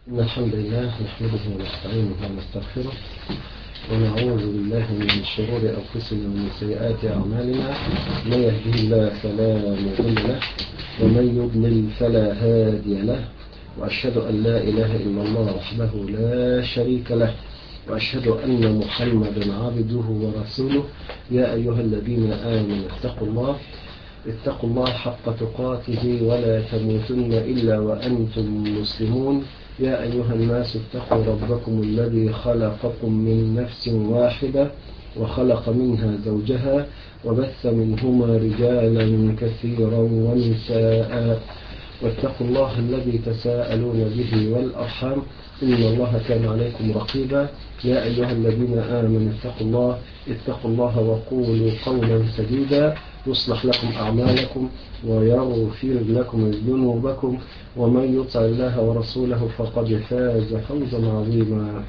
إن الحمد لله نحمده ونستعينه ونستغفره ونعوذ بالله من شرور أنفسنا ومن سيئات أعمالنا. من يهده الله فلا مضل له ومن يضلل فلا هادي له، وأشهد أن لا إله إلا الله وحده لا شريك له، وأشهد أن محمدا عبده ورسوله. يا أيها الذين آمنوا اتقوا الله حق تقاته ولا تموتن إلا وأنتم مسلمون. يا أيها الناس اتقوا ربكم الذي خلقكم من نفس واحدة وخلق منها زوجها وبث منهما رجالا كثيرا ونساء، واتقوا الله الذي تساءلون به والأرحام إن الله كان عليكم رقيبا. يا أيها الذين آمنوا اتقوا الله وقولوا قولا سديدا يصلح لكم أعمالكم ويغفر لكم ذنوبكم، ومن يطع الله ورسوله فقد فاز فوزا عظيما.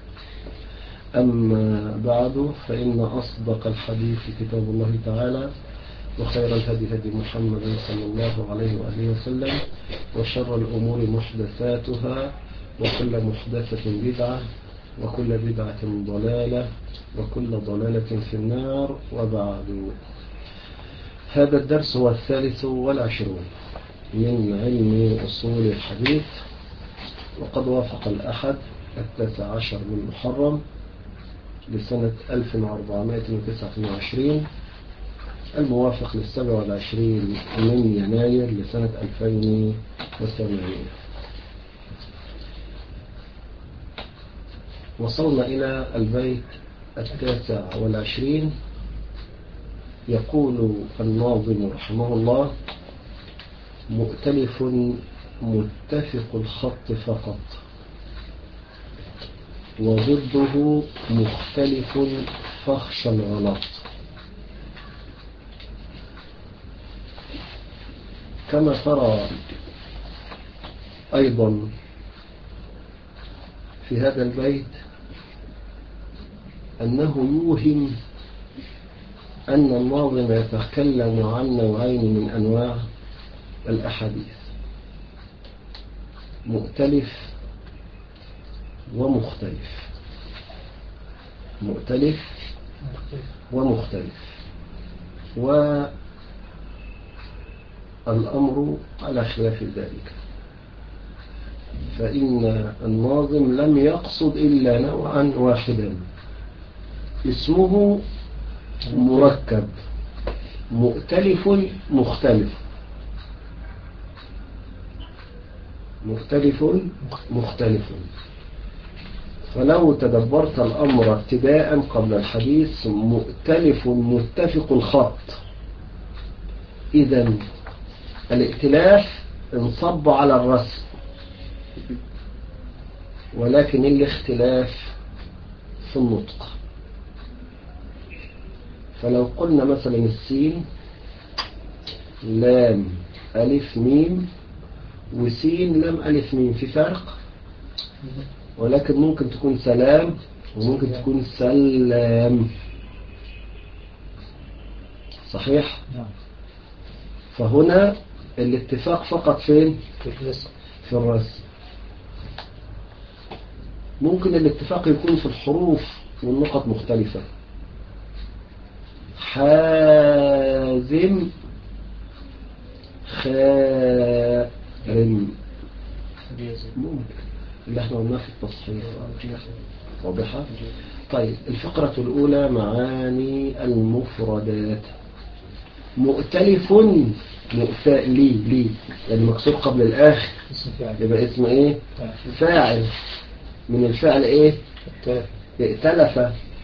أما بعد، فإن أصدق الحديث كتاب الله تعالى، وخير الهدي هدي محمد صلى الله عليه وآله وسلم، وشر الأمور محدثاتها، وكل محدثة بدعة، وكل بدعة ضلالة، وكل ضلالة في النار. وبعد، هذا الدرس هو 23 من علم أصول الحديث، وقد وافق الأحد 19 من محرم لسنة 1429 الموافق 27 من يناير لسنة 2008. وصلنا إلى البيت 29. يقول الناظم رحمه الله: مؤتلف متفق الخط فقط، وضده مختلف فاخشى الغلط. كما ترى أيضا في هذا البيت أنه يوهم أن الناظم يتكلم عن نوعين من أنواع الأحاديث: مؤتلف ومختلف. مؤتلف ومختلف، والأمر على خلاف ذلك، فإن الناظم لم يقصد إلا نوعا واحدا اسمه مركب: مؤتلف مختلف. مختلف مختلف. فلو تدبرت الأمر ابتداء قبل الحديث: مؤتلف متفق الخط، إذن الائتلاف انصب على الرسم، ولكن الاختلاف في النطق. فلو قلنا مثلا السين لام ألف ميم، وسين لام ألف ميم، في فرق، ولكن ممكن تكون سلام وممكن تكون سلام، صحيح؟ فهنا الاتفاق فقط فين؟ في الرسم. ممكن الاتفاق يكون في الحروف والنقط مختلفة: حازم خارم، ممكن اللي احنا قلناه في التصحيح. واضحة؟ طيب، الفقرة الأولى: معاني المفردات. مؤتلف لي يعني مكسور قبل الآخر، يبقى اسم ايه؟ فاعل. من الفعل ايه؟ ائتلف،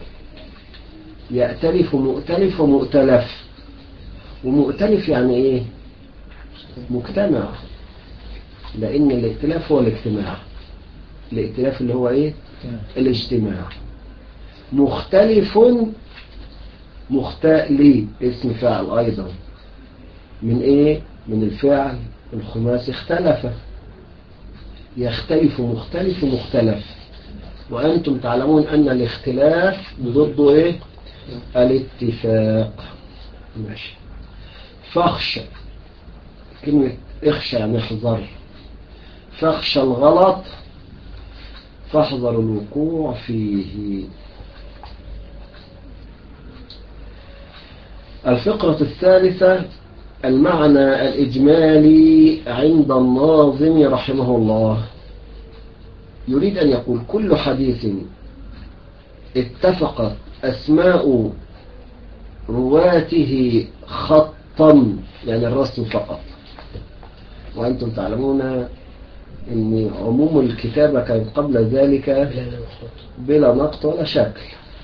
يأتلف مؤتلف ومؤتلف. ومؤتلف يعني ايه؟ مجتمع، لأن الائتلاف هو الاجتماع. الائتلاف اللي هو ايه؟ الاجتماع. مختلف مختلي، اسم فاعل أيضا. من ايه؟ من الفعل الخماسي اختلف. يختلف مختلف مختلف، وأنتم تعلمون أن الاختلاف ضده ايه؟ الاتفاق. ماشي. فاخشى، كلمة اخشى يعني احذر. فاخشى الغلط فاحذر الوقوع فيه. الفقرة الثالثة المعنى الإجمالي عند الناظم رحمه الله. يريد أن يقول كل حديث اتفقت أسماء رواته خطا، يعني الرسم فقط، وأنتم تعلمون أن عموم الكتابة كانت قبل ذلك بلا نقط ولا شكل.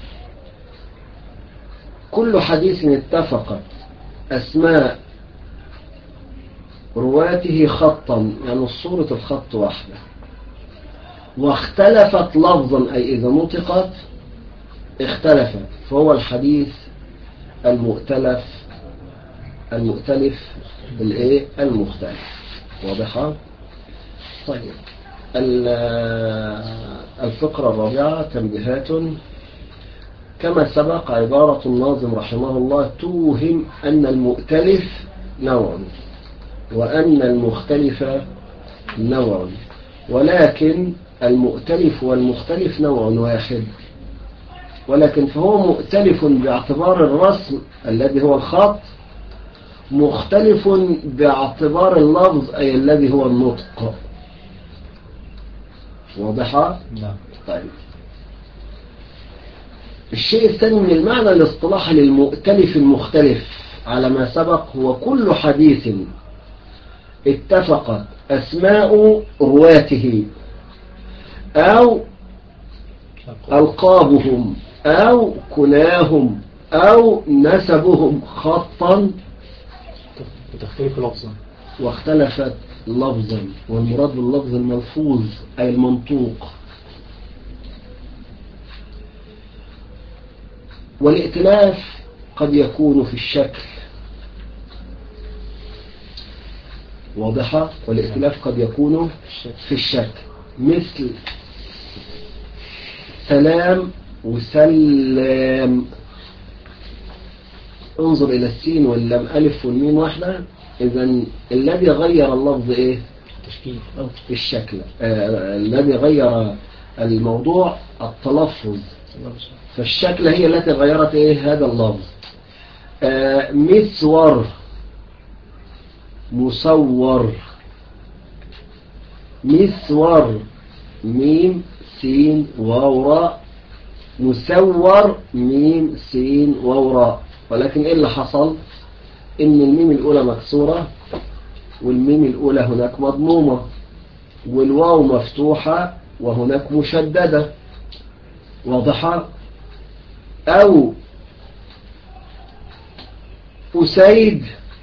كل حديث اتفقت أسماء رواته خطا، يعني صورة الخط واحدة، واختلفت لفظا أي إذا نطقت اختلفت، فهو الحديث المؤتلف المختلف. واضحة؟ طيب، الفقرة الرابعة تنبيهات. كما سبق عبارة الناظم رحمه الله توهم أن المؤتلف نوع وأن المختلف نوع، ولكن المؤتلف والمختلف نوع واحد، ولكن فهو مؤتلف باعتبار الرسم الذي هو الخط، مختلف باعتبار اللفظ أي الذي هو النطق. واضحة؟ نعم. طيب، الشيء الثاني من المعنى الاصطلاحي للمؤتلف المختلف على ما سبق هو كل حديث اتفقت أسماء رواته أو ألقابهم أو كناهم أو نسبهم خطا وتختلف لفظا واختلفت لفظا، والمراد باللفظ الملفوظ أي المنطوق. والائتلاف قد يكون في الشكل. واضحة؟ والائتلاف قد يكون في الشكل، مثل سلام وسلام. انظر إلى السين واللام ألف والميم واحدة. إذن الذي غير اللفظ إيه؟ تشكيل الشكل. الذي غير الموضوع التلفظ، فالشكل هي التي غيرت إيه؟ هذا اللفظ. مسور، مصور. مسور ميم سين واو راء، مسور ميم سين واو راء. ولكن إيه اللي حصل؟ إن الميم الأولى مكسورة والميم الأولى هناك مضمومة، والواو مفتوحة وهناك مشددة. واضحة؟ أو أسيد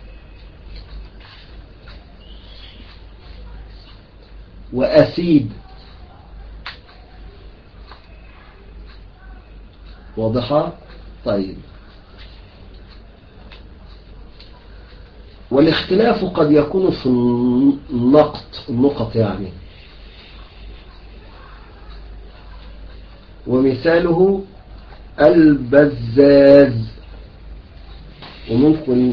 وأسيد. واضحة؟ طيب، والاختلاف قد يكون في النقط يعني. ومثاله البزاز، وممكن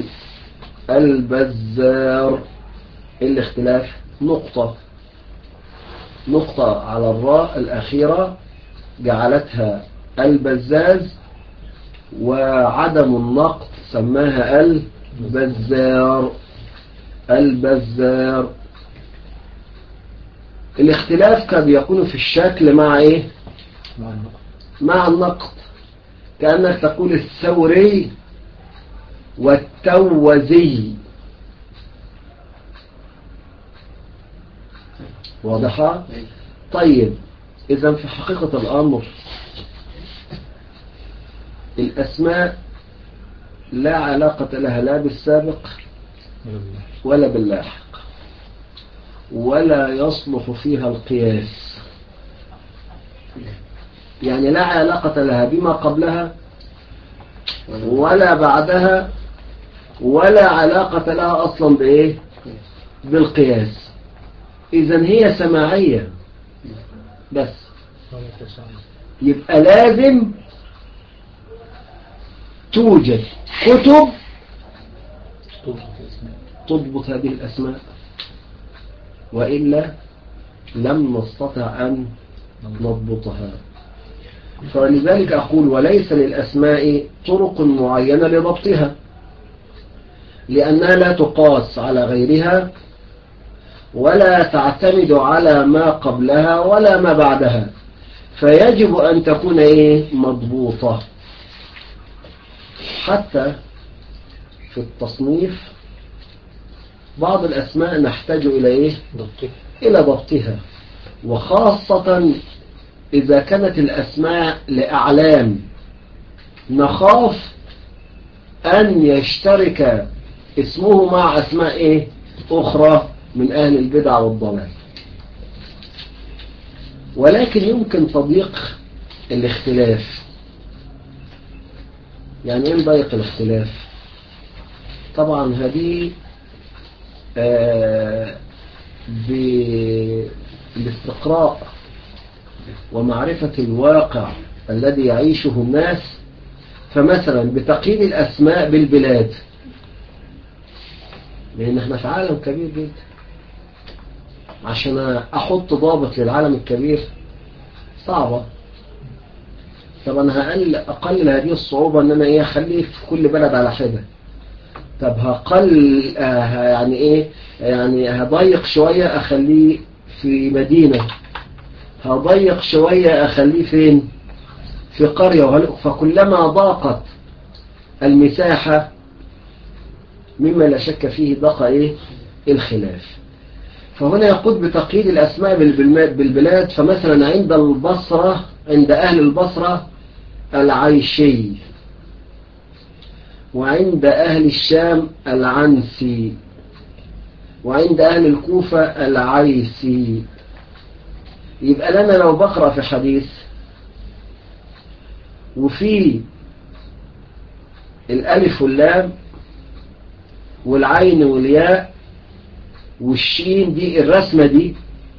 البزار. الاختلاف نقطة على الراء الأخيرة جعلتها البزاز، وعدم النقط سماها البزار. الاختلاف قد يكون في الشكل مع ايه؟ مع النقط. كأنك تقول الثوري والتوزي. واضحة؟ طيب، إذن في حقيقة الأمر الأسماء لا علاقة لها لا بالسابق ولا باللاحق، ولا يصلح فيها القياس. يعني لا علاقة لها بما قبلها ولا بعدها، ولا علاقة لها أصلا بإيه؟ بالقياس. إذن هي سماعية بس. يبقى لازم توجد كتب تضبط هذه الأسماء، وإلا لم نستطع أن نضبطها. فلذلك أقول وليس للأسماء طرق معينة لضبطها، لأنها لا تقاس على غيرها ولا تعتمد على ما قبلها ولا ما بعدها، فيجب أن تكون مضبوطة. حتى في التصنيف بعض الأسماء نحتاج إلى إلى ضبطها، وخاصة إذا كانت الأسماء لأعلام نخاف أن يشترك اسمه مع أسماء أخرى من أهل البدع والضلال. ولكن يمكن تضييق الاختلاف. يعني إيه نضيق الاختلاف؟ طبعا هذه بالاستقراء ومعرفة الواقع الذي يعيشه الناس. فمثلا بتقييد الأسماء بالبلاد، لأن احنا في عالم كبير جدا، عشان أحط ضابط للعالم الكبير صعبة. طب أنا أقلل هذه الصعوبة أن أنا أخليه في كل بلد على حدة. طب يعني هضيق شوية أخليه في مدينة، هضيق شوية أخليه فين؟ في قرية. فكلما ضاقت المساحة مما لا شك فيه ضاق الخلاف. فهنا يقود بتقييد الأسماء بالبلاد. فمثلا عند أهل البصرة العيشي، وعند أهل الشام العنسي، وعند أهل الكوفة العيسي. يبقى لنا لو بقرأ في حديث وفي الألف واللام والعين والياء والشين، دي الرسمة دي،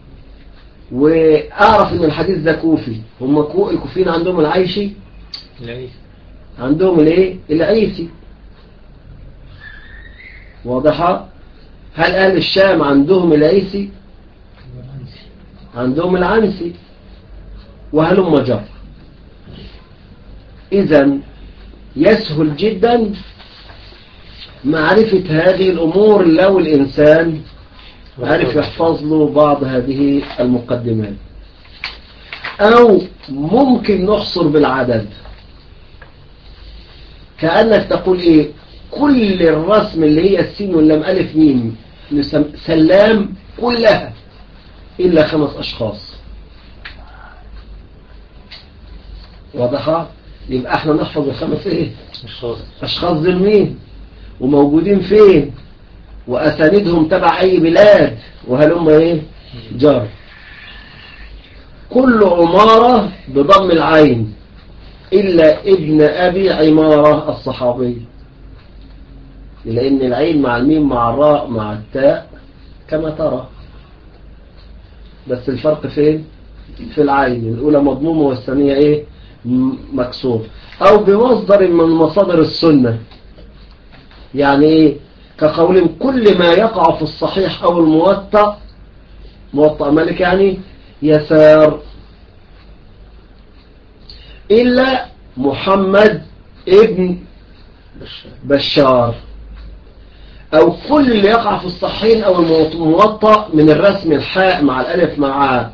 وأعرف أن الحديث ده كوفي، هم الكوفيين عندهم العيشي، عندهم العيسي. واضحة؟ هل أهل الشام عندهم العيسي؟ عندهم العنسي، وهلم جر. إذن يسهل جدا معرفة هذه الأمور لو الإنسان عرف يحفظ له بعض هذه المقدمات. أو ممكن نحصر بالعدد، كأنك تقول كل الرسم اللي هي السين واللام ألف ميم سلام كلها إلا 5 أشخاص. واضحة؟ يبقى احنا نحفظ ال5 أشخاص دول مين وموجودين فين وأساندهم تبع أي بلاد، وهلهم جار. كل عمارة بضم العين إلا ابن أبي عمارة الصحابي، لأن العين مع الميم مع الراء مع التاء كما ترى، بس الفرق فين؟ في العين، الأولى مضمومة والثانية مكسور. أو بمصدر من مصادر السنة، يعني كقول كل ما يقع في الصحيح أو الموطأ، موطأ مالك يعني يسار، إلا محمد ابن بشار. أو كل اللي يقع في الصحيحين أو الموطأ من الرسم الحاء مع الألف مع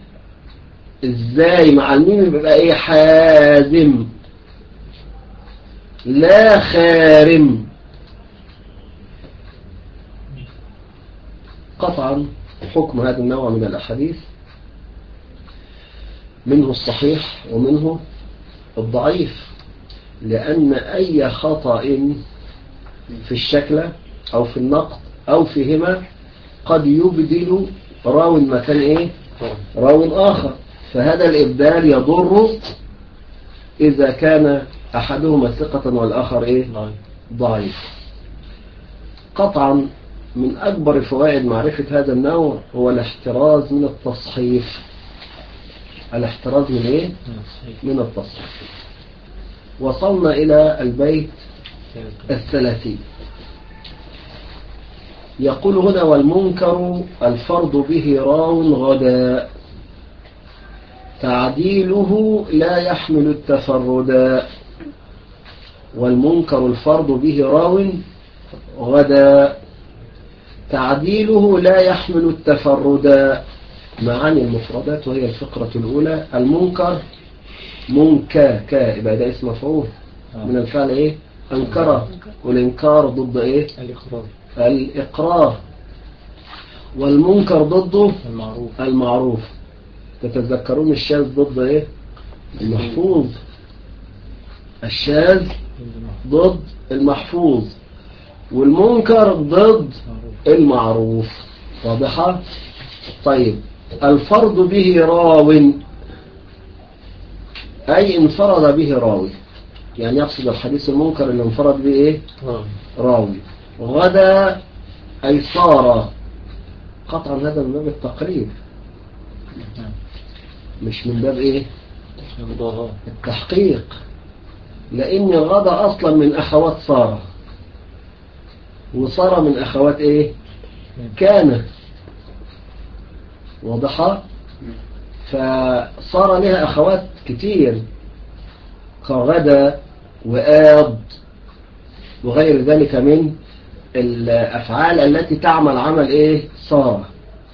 إزاي مع الميم بيبقى حازم لا خارم. قطعا حكم هذا النوع من الأحاديث منه الصحيح ومنه الضعيف، لأن أي خطأ في الشكل أو في النقط أو فيهما قد يبدل راو مكان راو آخر، فهذا الإبدال يضر إذا كان أحدهما ثقة والآخر ضعيف. قطعا من أكبر فوائد معرفة هذا النوع هو الاحتراز من التصحيف. الاحتراز من من التصحيف. وصلنا إلى البيت 30. يقول هنا والمنكر الفرض به راو غدا. تعديله لا يحمل التفردا، والمنكر الفرد به راو غدا. تعديله لا يحمل التفردا، معاني المفردات وهي الفقرة الأولى. المنكر منكا كا، يبقى ده اسم مفعول من الفعل ايه؟ انكر، والانكار ضد ايه؟ الإقرار. الإقرار. والمنكر ضده المعروف. المعروف. تتذكرون الشاذ ضد ايه؟ المحفوظ. الشاذ ضد المحفوظ، والمنكر ضد المعروف. واضحة؟ طيب، الفرد به راو، أي انفرد به راوي، يعني يقصد الحديث المنكر اللي انفرد به ايه؟ راوي. غدا أي صار، قطعا هذا من باب التقريب مش من باب ايه؟ التحقيق، لأن غدا أصلا من أخوات صار، وصار من أخوات ايه؟ كان. واضحة؟ فصار لها أخوات كتير كغدا وآض وغير ذلك من الأفعال التي تعمل عمل إيه؟ صار.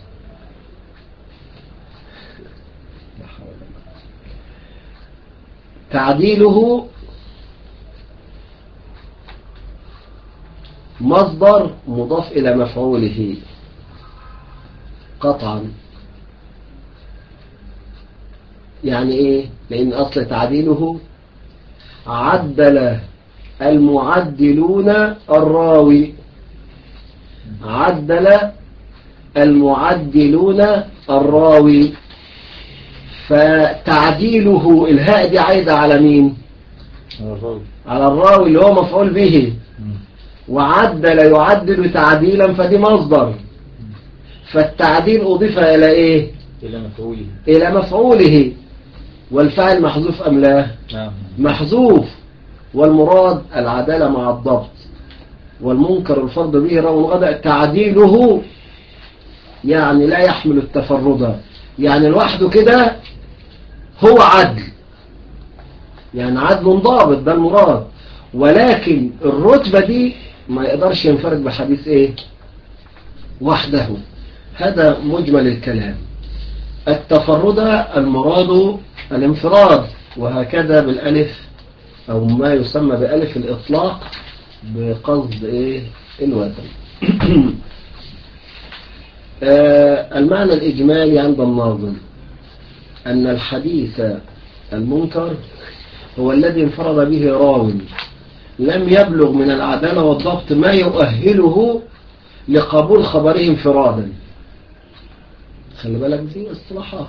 تعديله مصدر مضاف إلى مفعوله قطعا. يعني إيه؟ لأن أصل تعديله عدل المعدلون الراوي، عدل المعدلون الراوي. فتعديله الهاء دي عايدة على مين؟ على الراوي اللي هو مفعول به. وعدل يعدل تعديلا، فدي مصدر. فالتعديل أضيف إلى إيه؟ إلى مفعوله. والفعل محذوف أم لا؟ محذوف. والمراد العدالة مع الضبط. والمنكر الفرد به راو غدا تعديله يعني لا يحمل التفرد، يعني لوحده كده هو عدل، يعني عدل ضابط، ده المراد. ولكن الرتبة دي ما يقدرش ينفرد بحديث ايه؟ وحده. هذا مجمل الكلام. التفرد المراد الانفراد، وهكذا بالالف او ما يسمى بألف الإطلاق بقصد ايه؟ الوزن. المعنى الإجمالي عند الناظم أن الحديث المنكر هو الذي انفرد به راو لم يبلغ من العدالة والضبط ما يؤهله لقبول خبره انفرادا. خلي بالك دي اصطلاحات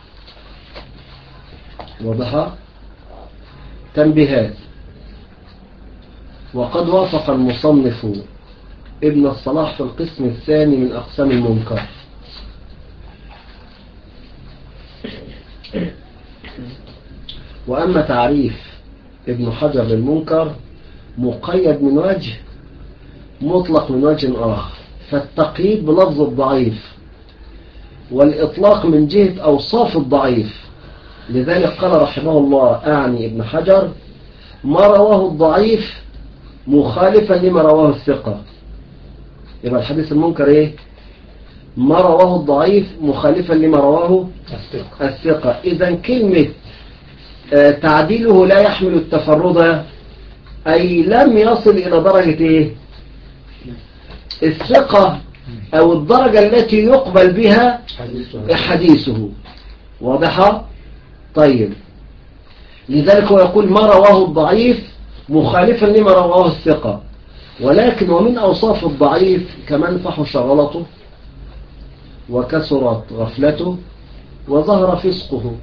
واضحة. تنبيهات. وقد وافق المصنف ابن الصلاح في القسم الثاني من أقسام المنكر. وأما تعريف ابن حجر للمنكر مقيد من وجه، مطلق من وجه آخر. فالتقييد بلفظ الضعيف، والإطلاق من جهة أوصاف الضعيف. لذلك قال رحمه الله أعني ابن حجر: ما رواه الضعيف مخالفا لما رواه الثقة. يبقى الحديث المنكر إيه؟ ما رواه الضعيف مخالفا لما رواه الثقة. إذن كلمة تعديله لا يحمل التفرد أي لم يصل إلى درجة إيه؟ الثقة، أو الدرجة التي يقبل بها حديثه. واضحة؟ طيب، لذلك هو يقول ما رواه الضعيف مخالفا لما رواه الثقة. ولكن ومن أوصاف الضعيف كمان فحش غلطه وكثرت غفلته وظهر فسقه.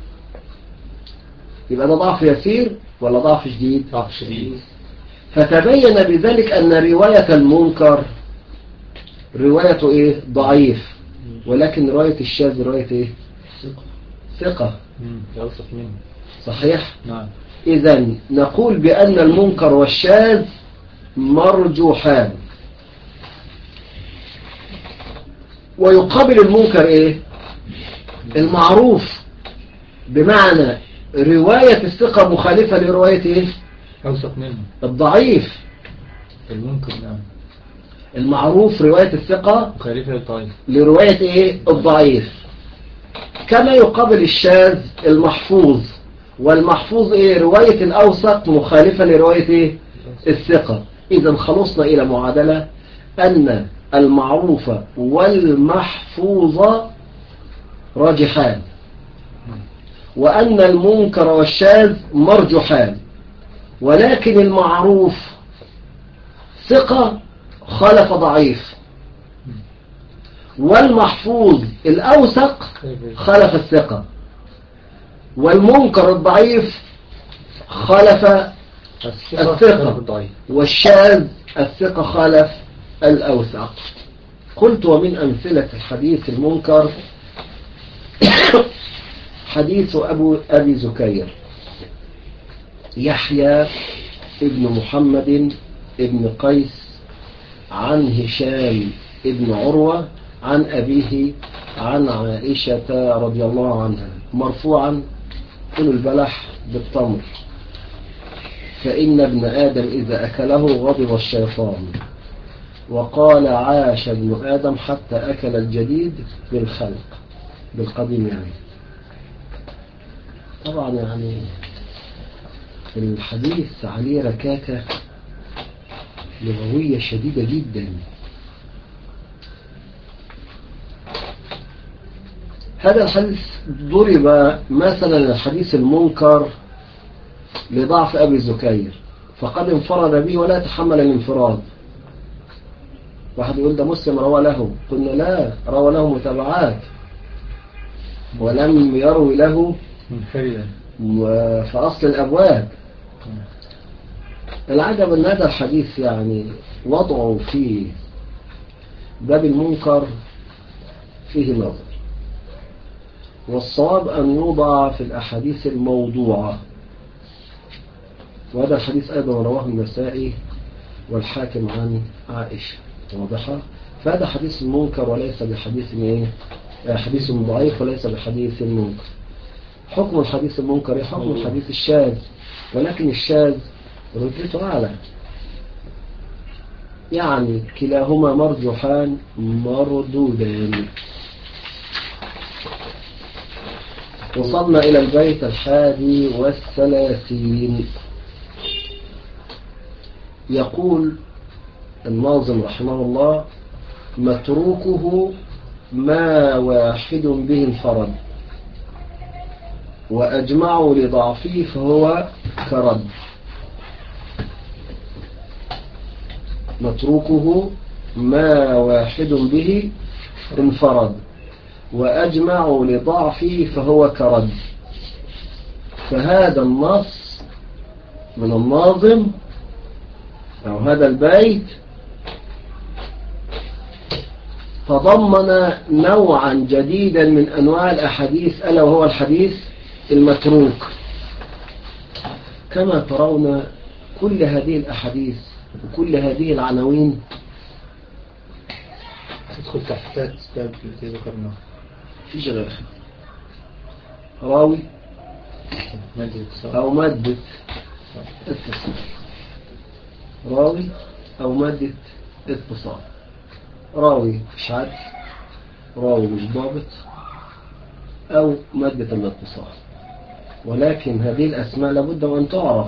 يبقى ده ضعف يسير ولا ضعف شديد؟ ضعف شديد. فتبين بذلك أن رواية المنكر رواية إيه؟ ضعيف. ولكن رواية الشاذ رواية إيه؟ ثقة. يوصف منه. صحيح؟ نعم. إذن نقول بأن المنكر والشاذ مرجوحان. ويقابل المنكر إيه؟ المعروف. بمعنى رواية الثقة مخالفة لرواية ايه؟ أوثق منه الضعيف. المنكر. نعم. المعروف رواية الثقة مخالفة للضعيف لرواية ايه؟ الضعيف. كما يقابل الشاذ المحفوظ، والمحفوظ ايه؟ رواية الأوثق مخالفة لرواية ايه؟ الثقة. إذا خلصنا إلى معادلة أن المعروف والمحفوظ راجحان، وأن المنكر والشاذ مرجحان، ولكن المعروف ثقة خالف ضعيف، والمحفوظ الأوثق خالف الثقة، والمنكر الضعيف خالف الثقة، والشاذ الثقة خالف الأوثق. قلت ومن أمثلة الحديث المنكر حديث أبي زكير يحيى ابن محمد ابن قيس عن هشام ابن عروة عن أبيه عن عائشة رضي الله عنها مرفوعا: كل البلح بالتمر فإن ابن آدم إذا أكله غضب الشيطان، وقال: عاش ابن آدم حتى أكل الجديد بالخلق، بالقديم يعني. طبعا يعني الحديث عليه ركاكة لغوية شديدة جدا. هذا الحديث ضرب مثلا الحديث المنكر لضعف أبي زكير، فقد انفرد به ولا تحمل الانفراد. واحد يقول ده مسلم روى له، قلنا لا، روى له متابعات ولم يروي له منفردا في أصل الأبواب. العجب أن هذا الحديث يعني وضعه في باب المنكر فيه نظر، والصواب أن يوضع في الأحاديث الموضوعة. وهذا الحديث أيضا رواه النسائي والحاكم عن عائشة، واضحة. فهذا حديث المنكر وليس بحديث حديث ضعيف وليس بحديث المنكر. حكم الحديث المنكر حكم الحديث الشاذ، ولكن الشاذ رتبته أعلى، يعني كلاهما مرجحان مردودان. وصلنا إلى البيت 31. يقول الناظم رحمه الله: متروكه ما واحد به انفرد، وأجمعوا لضعفه فهو كرد. متروكه ما واحد به انفرد، وأجمعوا لضعفه فهو كرد. فهذا النص من الناظم أو هذا البيت تضمن نوعا جديدا من أنواع الأحاديث، ألا وهو الحديث المتروك. كما ترون كل هذه الأحاديث وكل هذه العناوين تدخل تحت باب التي ذكرناه. فيش غير راوي أو مادة اتصال، راوي أو مادة اتصال. راوي مش عدل، راوي مش ضابط، أو مادة الاتصال. ولكن هذه الأسماء لابد أن تعرف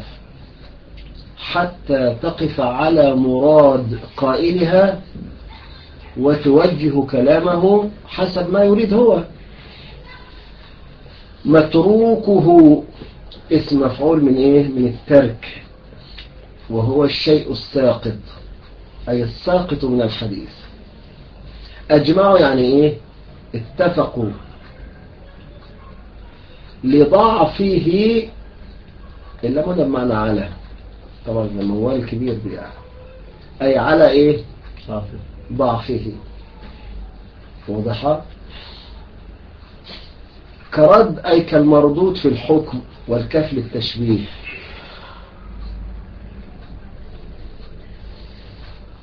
حتى تقف على مراد قائلها وتوجه كلامه حسب ما يريد هو. متروكه اسم مفعول من ايه؟ من الترك، وهو الشيء الساقط، أي الساقط من الحديث. أجمعوا يعني ايه؟ اتفقوا. لضعفه إلا مدى بمعنى على، طبعا الموال كبير دي يعني. أي على ايه؟ ضعفه، واضحة. كرد أي كالمردود في الحكم، والكف للتشبيه.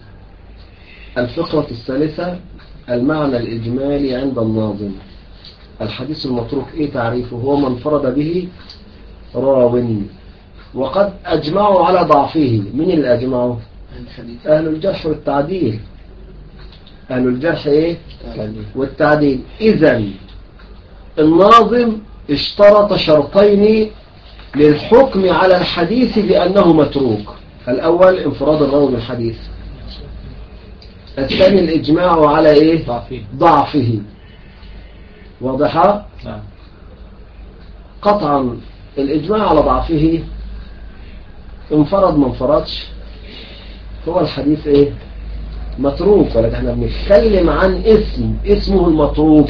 الفقرة الثالثة: المعنى الإجمالي عند الناظم. الحديث المتروك ايه تعريفه؟ هو من انفرد به راو وقد اجمعوا على ضعفه. من اللي اجمعوا؟ اهل الجرح والتعديل. اهل الجرح ايه والتعديل. اذا الناظم اشترط شرطين للحكم على الحديث بأنه متروك. الأول انفراد الراوي بالحديث، الثاني الإجماع على إيه؟ ضعفه. واضحة؟ نعم. قطعا الإجماع على ضعفه انفرد ما انفردش هو الحديث إيه؟ متروك. ولكن احنا بنتكلم عن اسمه المتروك.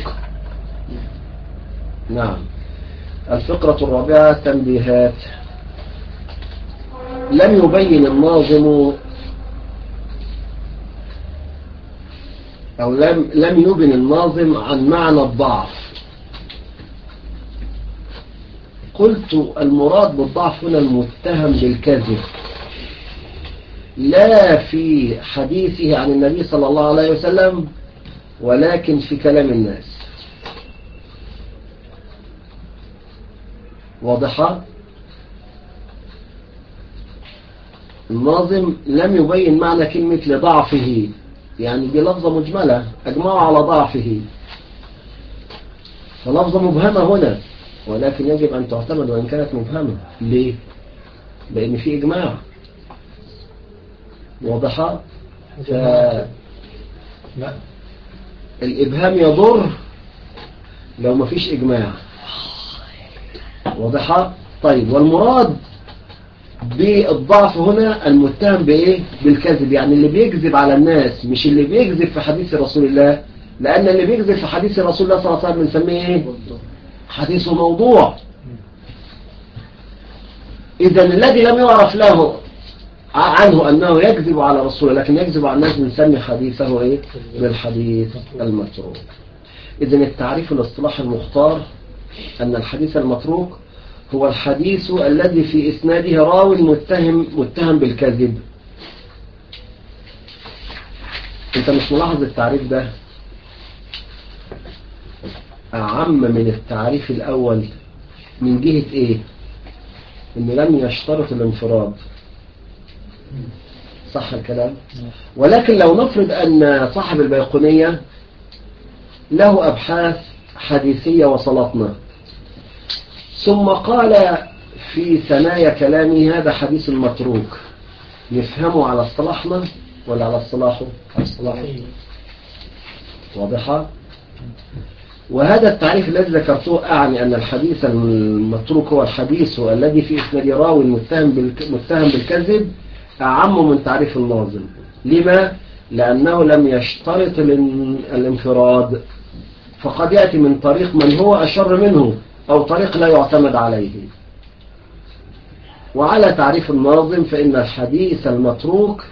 نعم. الفقرة الرابعة تنبيهات. لم يبين الناظم أو لم يبين الناظم عن معنى الضعف. قلت المراد بالضعف هنا المتهم بالكذب، لا في حديثه عن النبي صلى الله عليه وسلم ولكن في كلام الناس. واضحة؟ الناظم لم يبين معنى كلمة لضعفه، يعني دي لفظة مجملة أجمعوا على ضعفه، فلفظة مبهمة هنا، ولكن يجب أن تعتمد وإن كانت مبهمة. ليه؟ لأن في إجماع. واضحة؟ الإبهام يضر لو ما فيش إجماع. واضحة؟ طيب، والمراد بالضعف هنا المتهم بإيه؟ بالكذب، يعني اللي بيكذب على الناس، مش اللي بيكذب في حديث رسول الله، لأن اللي بيكذب في حديث رسول الله صلى الله عليه وسلم بنسميه إيه؟ حديث موضوع. إذن الذي لم يعرف له عنه أنه يكذب على رسول الله لكن يكذب على الناس بنسمي حديثه إيه؟ بالحديث المتروك. إذن التعريف الاصطلاحي المختار أن الحديث المتروك هو الحديث الذي في إسناده راوي متهم بالكذب. أنت مش ملاحظ التعريف ده أعم من التعريف الأول من جهة إيه؟ إنه لم يشترط الانفراد. صح الكلام؟ ولكن لو نفرض أن صاحب البيقونية له أبحاث حديثية وصلتنا، ثم قال في ثنايا كلامه هذا حديث متروك، نفهمه على اصطلاحنا ولا على اصطلاحه؟ على اصطلاحه. واضحة؟ وهذا التعريف الذي ذكرته أعني أن الحديث المتروك هو الحديث الذي في إسناد راوي متهم بالكذب أعم من تعريف الناظم. لما؟ لأنه لم يشترط الانفراد، فقد يأتي من طريق من هو أشر منه أو طريق لا يعتمد عليه. وعلى تعريف الناظم فإن الحديث المتروك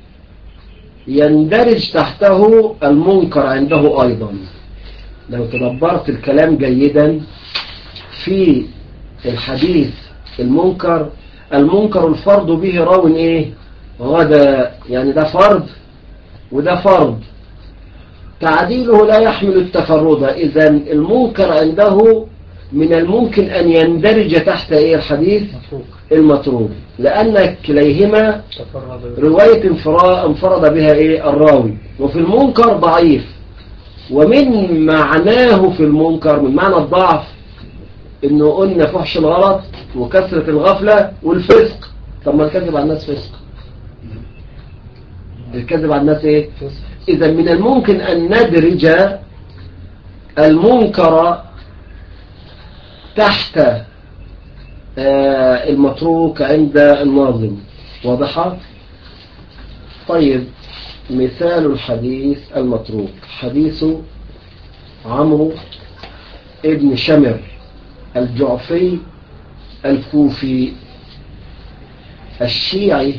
يندرج تحته المنكر عنده أيضا. لو تدبرت الكلام جيدا في الحديث المنكر الفرد به راو إيه؟ غدا، يعني ده فرد وده فرد، تعديله لا يحمل التفرد. إذن المنكر عنده من الممكن أن يندرج تحت إيه؟ الحديث المتروك، لأن كليهما رواية انفرد بها إيه؟ الراوي. وفي المنكر ضعيف، ومن معناه في المنكر من معنى الضعف إنه قلنا فحش الغلط وكثرة الغفلة والفسق. طب ما الكذب على الناس فسق، الكذب على الناس إيه؟ إذا من الممكن أن ندرج المنكر تحت المتروك عند الناظم. واضحة؟ طيب، مثال الحديث المتروك حديث عمرو ابن شمر الجعفي الكوفي الشيعي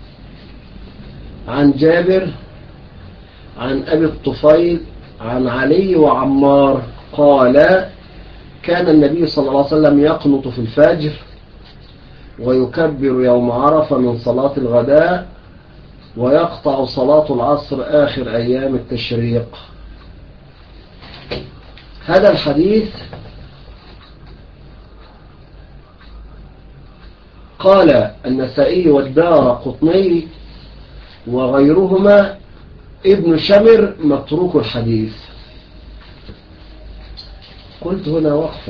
عن جابر عن أبي الطفيل عن علي وعمار قال: كان النبي صلى الله عليه وسلم يقنط في الفجر ويكبر يوم عرفة من صلاة الغداء ويقطع صلاة العصر آخر أيام التشريق. هذا الحديث قال النسائي والدارقطني وغيرهما ابن شمر متروك الحديث. قلت هنا وقفة،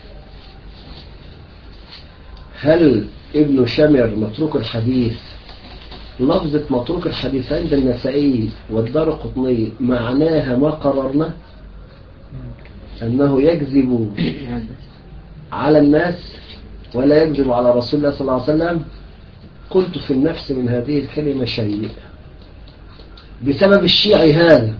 هل ابن شمر متروك الحديث لفظة متروك الحديث عند النسائي والدارقطني معناها ما قررنا أنه يكذب على الناس ولا يكذب على رسول الله صلى الله عليه وسلم؟ قلت في النفس من هذه الكلمة شيء بسبب الشيعي هذا.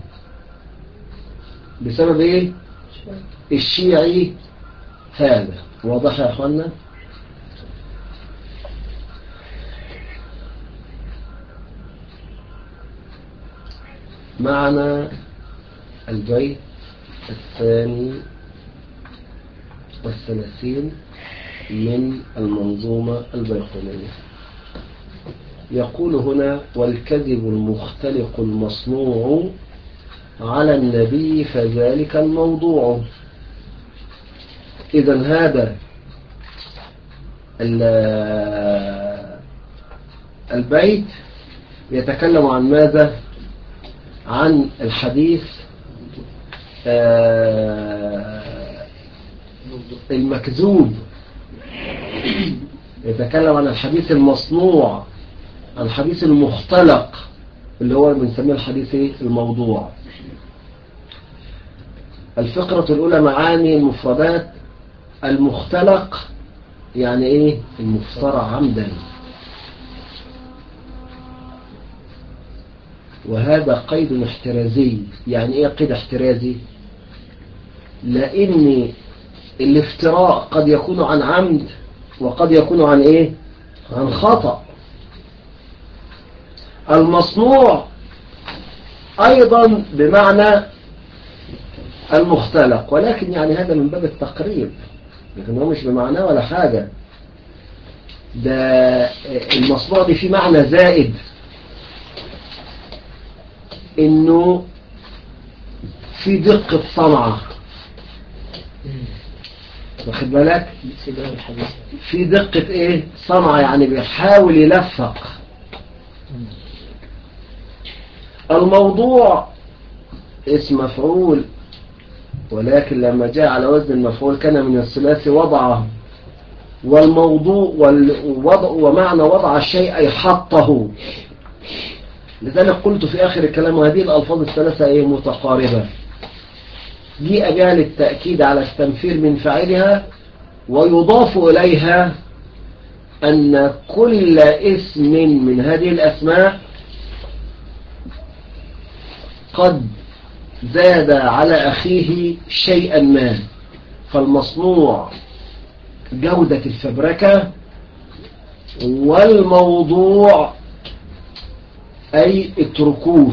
بسبب ايه؟ الشيعي هذا. واضح يا اخوانا؟ معنا البيت 32 من المنظومة البيقونية. يقول هنا: والكذب المختلق المصنوع على النبي فذلك الموضوع. إذن هذا البيت يتكلم عن ماذا؟ عن الحديث المكذوب، يتكلم عن الحديث المصنوع، عن الحديث المختلق اللي هو بنسميه الحديث الموضوع. الفقرة الأولى معاني المفردات. المختلق يعني إيه؟ المفترى عمدا، وهذا قيد احترازي. يعني إيه قيد احترازي؟ لأن الافتراء قد يكون عن عمد وقد يكون عن إيه؟ عن خطأ. المصنوع أيضا بمعنى المختلق، ولكن يعني هذا من باب التقريب، لكن هو مش بمعناه ولا حاجة. ده المصنوع دي في معنى زائد، إنه في دقة صنعة. واخد بالك؟ في دقة إيه؟ صنعة، يعني بيحاول يلفق. الموضوع اسم مفعول، ولكن لما جاء على وزن المفعول كان من الثلاثي وضعه. والموضوع ومعنى وضع الشيء أي حطه. لذلك قلت في آخر الكلام: وهذه الألفاظ الثلاثة أي متقاربة، جيء بها للتأكيد على التنفير من فاعلها، ويضاف إليها أن كل اسم من هذه الأسماء قد زاد على أخيه شيئا ما. فالمصنوع جودة الفبركة، والموضوع أي اتركوه.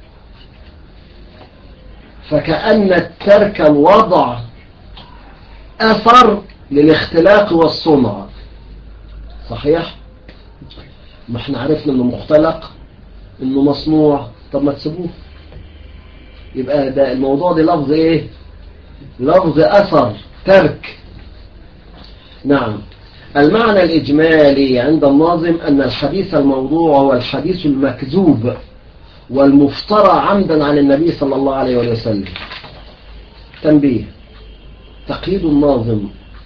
فكأن الترك الوضع أثر للاختلاق والصنع. صحيح؟ ما احنا عرفنا انه مختلق، انه مصنوع، طب ما تسيبوه. يبقى ده الموضوع ده لفظ ايه؟ لفظ أثر، ترك. نعم. المعنى الإجمالي عند الناظم أن الحديث الموضوع هو الحديث المكذوب والمفترى عمدا عن النبي صلى الله عليه وسلم. تنبيه: تقييد الناظم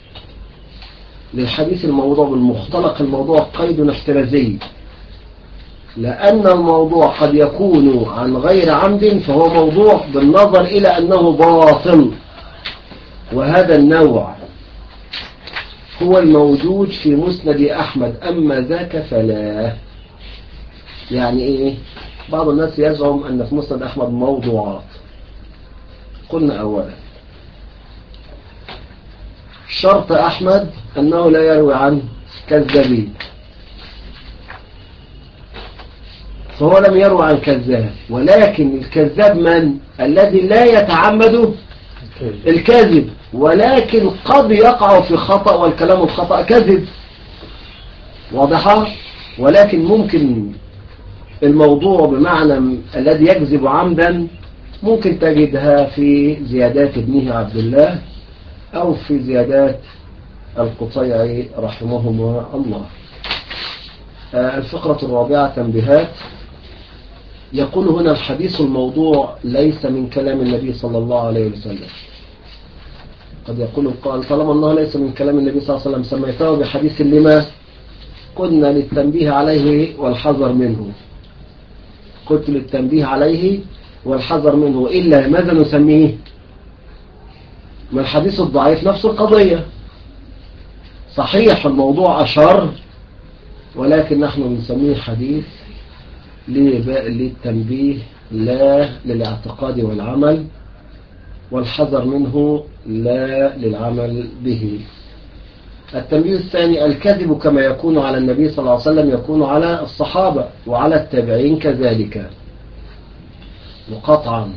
للحديث الموضوع بالمختلق الموضوع قيد احترازي، لأن الموضوع قد يكون عن غير عمد فهو موضوع بالنظر إلى أنه باطل، وهذا النوع هو الموجود في مسند أحمد، أما ذاك فلا. يعني إيه؟ بعض الناس يزعم أن في مسند أحمد موضوعات. قلنا أولا شرط أحمد أنه لا يروي عن كذابين، فهو لم يروي عن كذاب. ولكن الكذاب من؟ الذي لا يتعمد الكذب، ولكن قد يقع في خطأ، والكلام الخطأ كذب. واضحة؟ ولكن ممكن الموضوع بمعنى الذي يكذب عمدا ممكن تجدها في زيادات ابنه عبد الله أو في زيادات القطيعي رحمهما الله. الفقرة الرابعة تنبيهات. يقول هنا الحديث الموضوع ليس من كلام النبي صلى الله عليه وسلم. قد يقول القائل طالما أنه ليس من كلام النبي صلى الله عليه وسلم سميته بحديث لما؟ قلنا للتنبيه عليه والحذر منه. قلت للتنبيه عليه والحذر منه، إلا ماذا نسميه؟ من الحديث الضعيف نفس القضية. صحيح الموضوع أشر، ولكن نحن نسميه حديث للتنبيه لا للاعتقاد والعمل، والحذر منه لا للعمل به. التنبيه الثاني: الكذب كما يكون على النبي صلى الله عليه وسلم يكون على الصحابة وعلى التابعين كذلك. وقطعا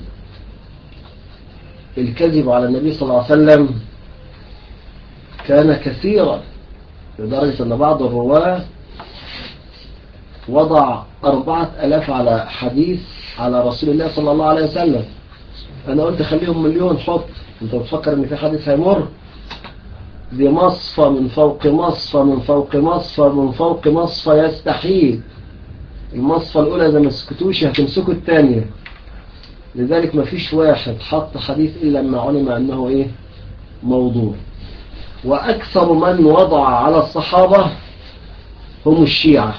الكذب على النبي صلى الله عليه وسلم كان كثيرا، لدرجة أن بعض الرواة وضع 4000 على حديث على رسول الله صلى الله عليه وسلم. أنا قلت خليهم مليون حط. أنت بتفكر أن في حديث هيمر؟ دي مصفى من فوق مصفى من فوق مصفى من فوق مصفى، يستحيل. المصفى الأولى إذا ما سكتوش هتمسكوا الثانية. لذلك ما فيش واحد حط حديث إلا لما علم أنه إيه؟ موضوع. وأكثر من وضع على الصحابة هم الشيعة،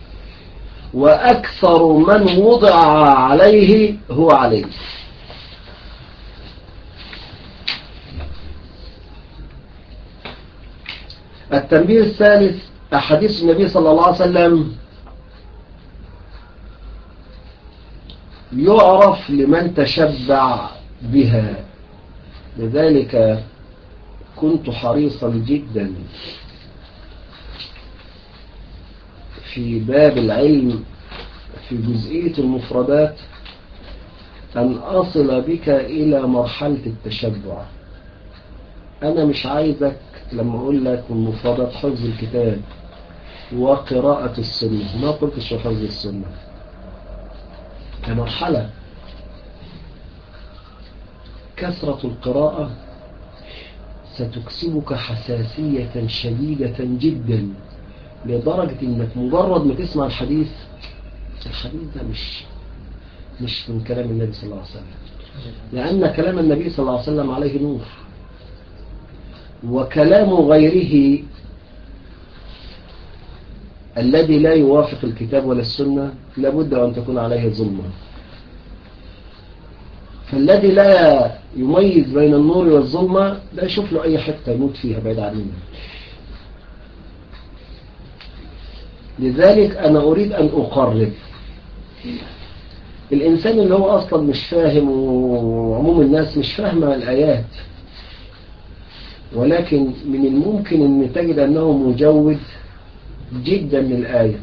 وأكثر من وضع عليه هو علي. التنبيه الثالث: أحاديث النبي صلى الله عليه وسلم يعرف لمن تشبع بها. لذلك كنت حريصا جدا في باب العلم في جزئية المفردات أن أصل بك إلى مرحلة التشبع. أنا مش عايزك لما أقول لك المفردات حفظ الكتاب وقراءة السنة، ما قلتش حفظ السنة، كمرحلة. كثرة القراءة ستكسبك حساسية شديدة جدا، لدرجة انك مجرد ما تسمع الحديث ده مش من كلام النبي صلى الله عليه وسلم، لأن كلام النبي صلى الله عليه وسلم عليه نور، وكلام غيره الذي لا يوافق الكتاب ولا السنة لابد أن تكون عليه ظلمة. فالذي لا يميز بين النور والظلمة لا يشوف له أي حتة يموت فيها بعيد عننا. لذلك أنا أريد أن أقرب الإنسان اللي هو أصلا مش فاهم، وعموم الناس مش فاهمة الآيات، ولكن من الممكن أن تجد أنه مجود جدا للآية.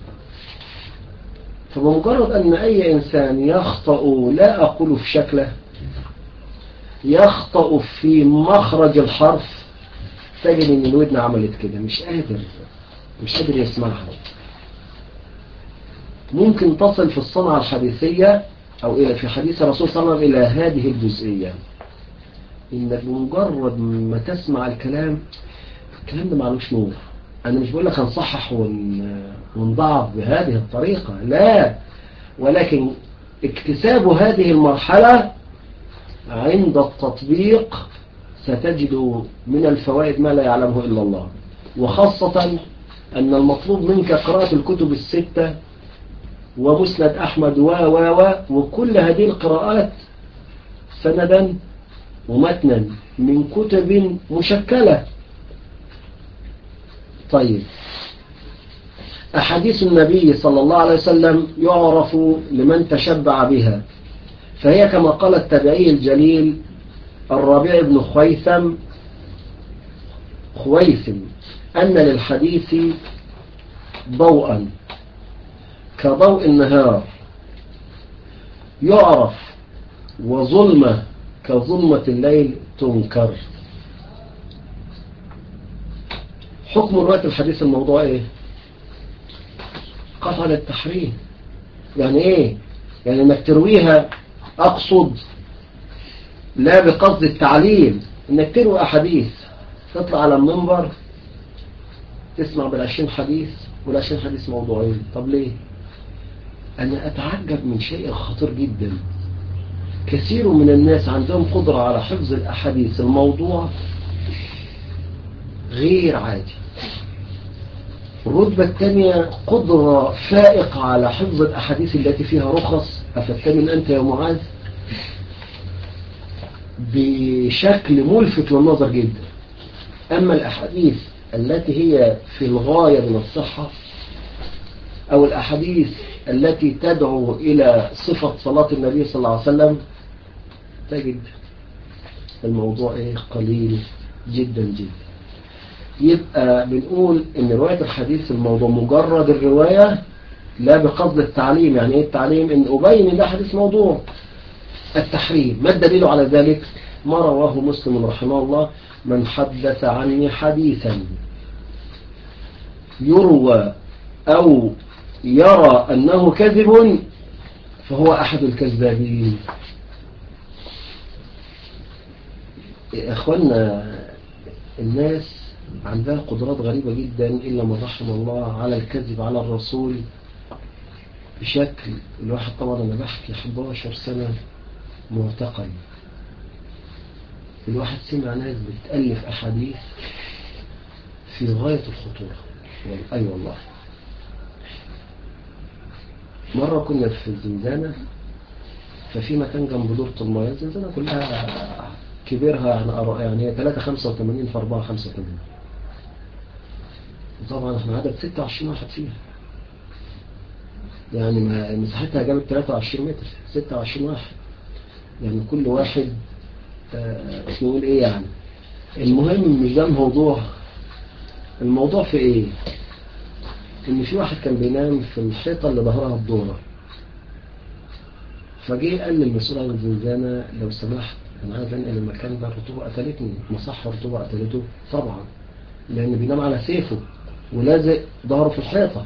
فبمجرد أن أي إنسان يخطأ، لا أقول في شكله، يخطأ في مخرج الحرف، تجد أن الودن عملت كده، مش قادر يسمعها. ممكن تصل في الصنعة الحديثية أو إلى في حديث الرسول صلى الله عليه وسلم إلى هذه الجزئية، إنك بمجرد ما تسمع الكلام ده معلوش نور. أنا مش بقول لك هنصحح ونضعف بهذه الطريقة، لا، ولكن اكتساب هذه المرحلة عند التطبيق ستجد من الفوائد ما لا يعلمه إلا الله. وخاصة أن المطلوب منك قراءة الكتب الستة ومسند أحمد وكل هذه القراءات سندا ومتنا من كتب مشكلة. طيب، أحاديث النبي صلى الله عليه وسلم يعرف لمن تشبع بها، فهي كما قال التابعي الجليل الربيع بن خويثم أن للحديث ضوءا كضوء النهار يعرف، وظلمة كظلمة الليل تنكر. حكم رواية الحديث الموضوع ايه؟ قطع التحريم. يعني ايه؟ يعني انك ترويها، اقصد لا بقصد التعليم، انك تروي احاديث تطلع على المنبر تسمع بال20 حديث وال20 حديث موضوعين. طب ليه؟ انا اتعجب من شيء خطير جدا. كثير من الناس عندهم قدرة على حفظ الاحاديث الموضوع غير عادي. الرتبة الثانية قدرة فائقة على حفظ الأحاديث التي فيها رخص، أفتمن أنت يا معاذ، بشكل ملفت للنظر جدا. أما الأحاديث التي هي في الغاية من الصحة أو الأحاديث التي تدعو إلى صفة صلاة النبي صلى الله عليه وسلم تجد الموضوع قليل جدا جدا. يبقى بنقول ان رواية الحديث الموضوع مجرد الرواية لا بقصد التعليم. يعني ايه التعليم؟ ان ابين ان ده حديث موضوع. التحريم، ما الدليل على ذلك؟ ما رواه مسلم رحمه الله: من حدث عني حديثا يروى او يرى انه كذب فهو احد الكذابين. يا اخوانا، الناس عندها قدرات غريبة جدا إلا من رحم الله على الكذب على الرسول بشكل. الواحد طبعا أنا بحكي 11 سنة معتقل، الواحد سمع ناس بتألف أحاديث في غاية الخطورة. أي والله. مرة كنا في الزنزانة، ففي مكان جنب دورة المياه. الزنزانة كلها كبيرها يعني 385 في 485. وطبعا احنا عدد 26 واحد فيها، يعني مساحتها جابت 23 متر، 26 واحد، يعني كل واحد نقول ايه يعني. المهم مش ده الموضوع في ايه؟ ان في واحد كان بينام في الحيطة اللي ظهرها الدورة، فجه قال للمسؤول عن الزنزانة: لو سمحت انا عايز انقل المكان ده، الرطوبة قتلتني. مصح الرطوبة قتلته طبعا، لان بينام على سيفه ولازق ظهره في الحيطة.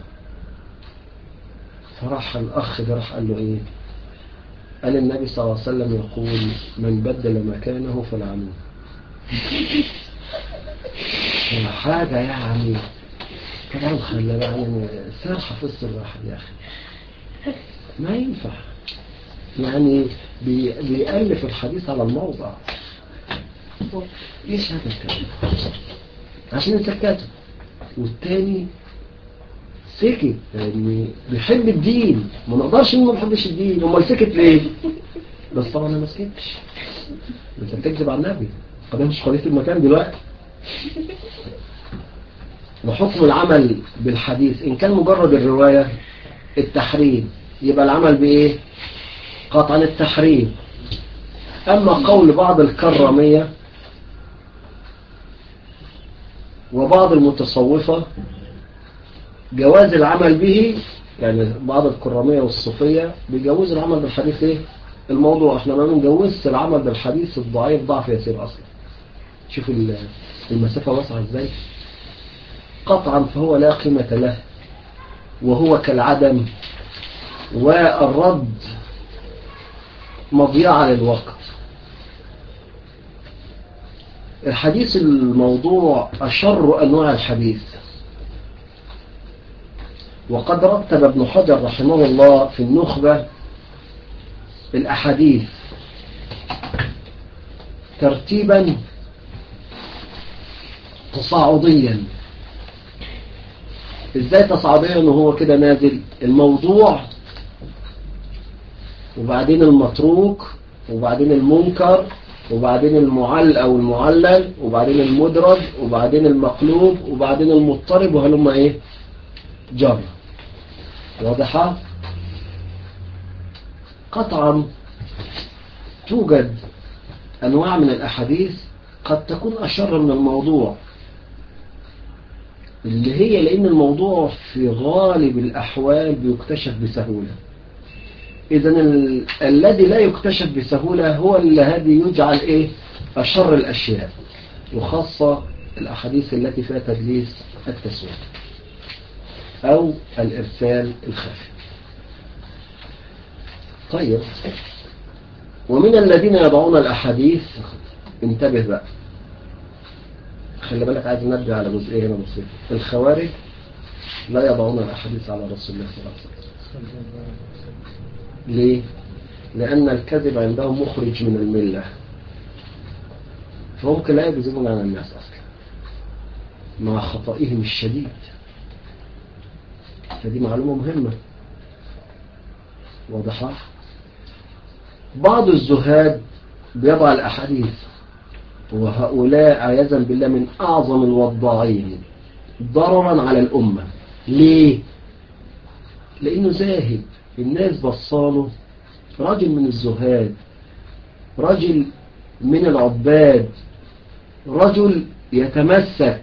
فراح الاخ ده راح قال له ايه؟ قال: النبي صلى الله عليه وسلم يقول: من بدل مكانه فلعنوه. حاجة يعني كلام خلى يعني سارحة في الصراحة يا أخي، ما ينفع. يعني بيألف الحديث على الموضع. ايش هذا الكلام؟ عشان يسكته. والتاني سكت، يعني بيحب الدين. ما نقدرش انه ما بيحبش الدين. امال سكت ليه؟ بس طبعا انا ما سكتش. انت بتكذب على النبي، قد مش قضيه المكان دلوقتي. وحكم العمل بالحديث ان كان مجرد الروايه التحريم، يبقى العمل بايه؟ قطعا التحريم. اما قول بعض الكراميه وبعض المتصوفه جواز العمل به، يعني بعض الكراميه والصوفيه بيجوز العمل بالحديث الموضوع. احنا ما بنجوزش العمل بالحديث الضعيف ضعف يسير اصلا. شوف المسافه واسعه ازاي. قطعا فهو لا قيمه له، وهو كالعدم، والرد مضيعة للوقت. الحديث الموضوع أشر أنواع الحديث. وقد رتب ابن حجر رحمه الله في النخبة الأحاديث ترتيبا تصاعديا. ازاي تصاعديا وهو كده نازل؟ الموضوع، وبعدين المتروك، وبعدين المنكر، وبعدين المعل أو المعلل، وبعدين المدرج، وبعدين المقلوب، وبعدين المضطرب، وهلما جر. واضحة؟ قطعا توجد أنواع من الأحاديث قد تكون أشر من الموضوع، اللي هي لأن الموضوع في غالب الأحوال بيكتشف بسهولة. إذن الذي لا يكتشف بسهولة هو الذي يجعل أشر الأشياء، وخاصة الأحاديث التي فيها تدليس التسوية أو الإرسال الخفي. طيب، ومن الذين يضعون الأحاديث، انتبه بقى، خلي بالك، عايز ننبه على جزئية هنا بسيطة. الخوارج لا يضعون الأحاديث على رسول الله صلى الله عليه وسلم. ليه؟ لأن الكذب عندهم مخرج من الملة، فممكن لا يكذبون على الناس أصلا مع خطئهم الشديد. فدي معلومة مهمة واضحة. بعض الزهاد بيضع الأحاديث، وهؤلاء عياذا بالله من أعظم الوضاعين ضررا على الأمة. ليه؟ لأنه زاهد، الناس بصاله رجل من الزهاد، رجل من العباد، رجل يتمسك.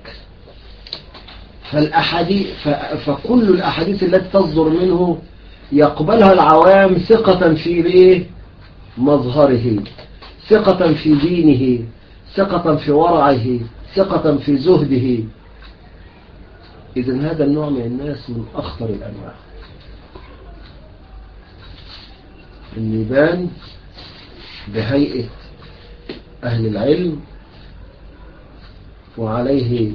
فكل الأحاديث التي تصدر منه يقبلها العوام ثقة في مظهره، ثقة في دينه، ثقة في ورعه، ثقة في زهده. إذن هذا النوع من الناس من أخطر الأنواع، إن يبان بهيئة أهل العلم وعليه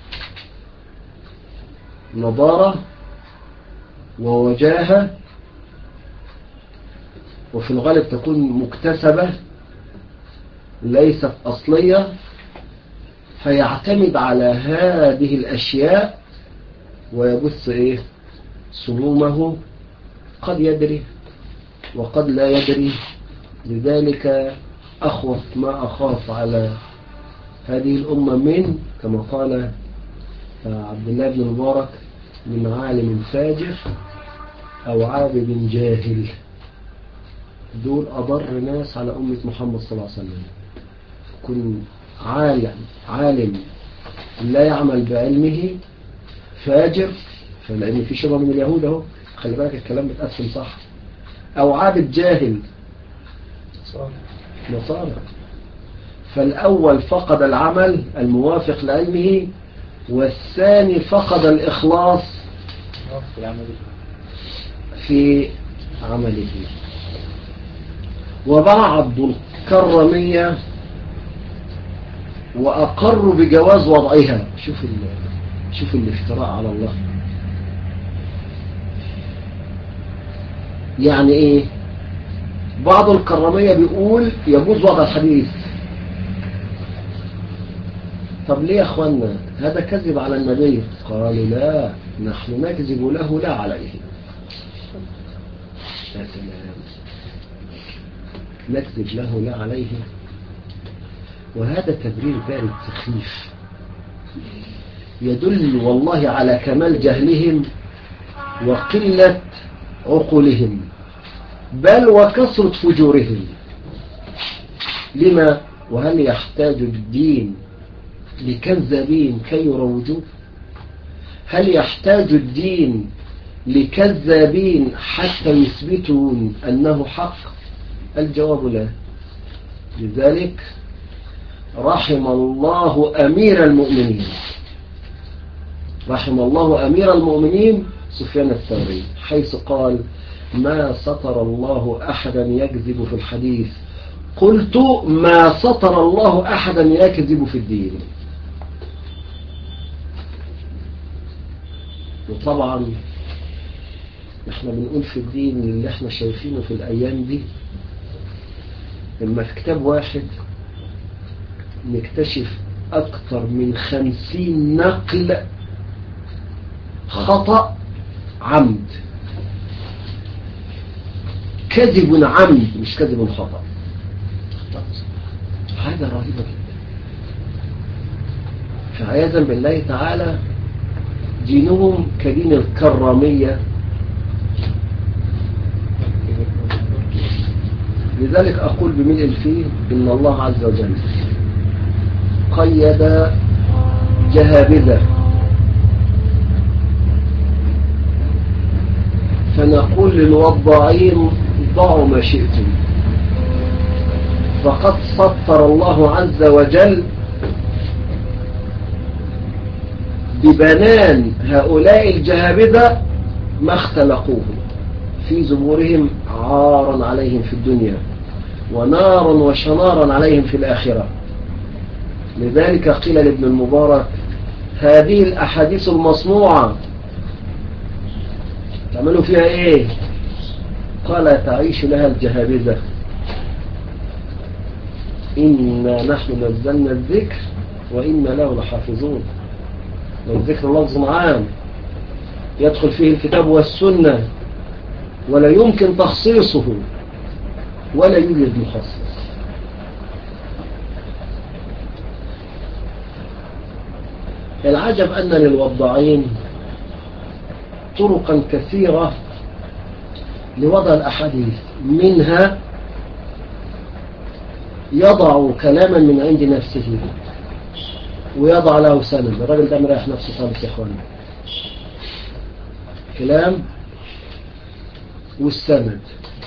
نضارة ووجاهة، وفي الغالب تكون مكتسبة ليست أصلية، فيعتمد على هذه الأشياء ويبث سمومه، قد يدري وقد لا يدري. لذلك أخوف ما أخاف على هذه الأمة من، كما قال عبد الله بن المبارك، من عالم فاجر أو عابد جاهل. دول أضر ناس على أمة محمد صلى الله عليه وسلم. كن عالم لا يعمل بعلمه، فاجر، فلأن في شبه من اليهود اهو، خلي بالك الكلام متقسم صح، أو عابد جاهل، نصارى. فالأول فقد العمل الموافق لعلمه، والثاني فقد الإخلاص في عمله. وبعض الكرمية وأقروا بجواز وضعها. شوف الافتراء على الله. يعني ايه؟ بعض الكرمية بيقول يجوز وضع الحديث. طب ليه يا اخوانا؟ هذا كذب على النبي. قالوا لا، نحن نكذب له لا عليه. يا سلام، نكذب له لا عليه. وهذا تبرير بارد سخيف يدل والله على كمال جهلهم وقلة عقولهم، بل وكثرة فجورهم. لما؟ وهل يحتاج الدين لكذابين كي يروجوه؟ هل يحتاج الدين لكذابين حتى يثبتون أنه حق؟ الجواب لا. لذلك رحم الله أمير المؤمنين، رحم الله أمير المؤمنين سفيان الثوري، حيث قال: ما سطر الله أحدا يكذب في الحديث، قلت ما سطر الله أحدا يكذب في الدين. وطبعا احنا بنقول في الدين اللي احنا شايفينه في الأيام دي، لما في كتاب واحد نكتشف أكثر من 50 نقل خطأ عمد، كذب عمد مش كذب خطأ. حاجة رهيبة جدا. فعياذا بالله تعالى دينهم كدين الكرامية. لذلك أقول بملء الفيه إن الله عز وجل قيد جهابذة، فنقول للوضاعين ضعوا ما شئتم، فقد سطر الله عز وجل ببنان هؤلاء الجهابذة ما اختلقوه في زبورهم عارا عليهم في الدنيا، ونارا وشنارا عليهم في الآخرة. لذلك قيل لابن المبارك هذه الأحاديث المصنوعة تعملوا فيها إيه؟ قال تعيش لها الجهابذة. إنا نحن نزلنا الذكر وإنا له لحافظون. والذكر لفظ عام يدخل فيه الكتاب والسنة ولا يمكن تخصيصه ولا يوجد مخصص. العجب أن للوضاعين طرقا كثيرة لوضع الأحاديث، منها يضع كلاما من عند نفسه ويضع له سند. الراجل ده مريح نفسه خالص يا اخوانا، كلام والسند.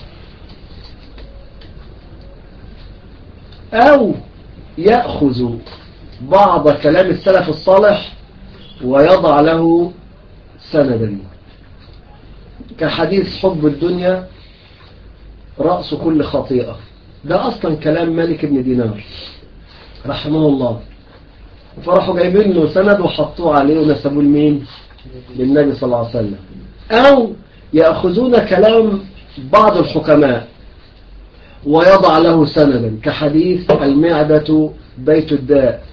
أو يأخذ بعض كلام السلف الصالح ويضع له سندا، كحديث حب الدنيا رأس كل خطيئة. ده أصلا كلام مالك بن دينار رحمه الله، فراحوا جايبين له سند وحطوه عليه ونسبوه لمين؟ للنبي صلى الله عليه وسلم. أو يأخذون كلام بعض الحكماء ويضع له سندا، كحديث المعدة بيت الداء،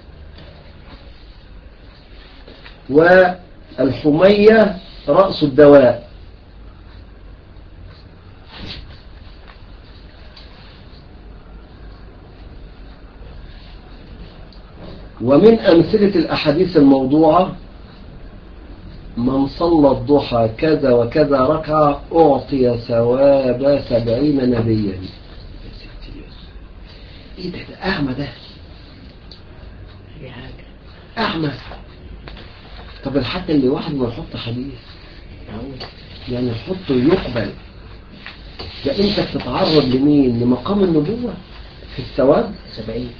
والحمية رأس الدواء. ومن أمثلة الأحاديث الموضوعة من صلى الضحى كذا وكذا ركعة أعطي ثواب 70 نبيا. إيه ده أعمى ده؟ أعمى. طب حتى اللي واحد ما يحط حديث يعني يحطه يقبل، ده أنت بتتعرض لمين؟ لمقام النبوة في الثواب 70.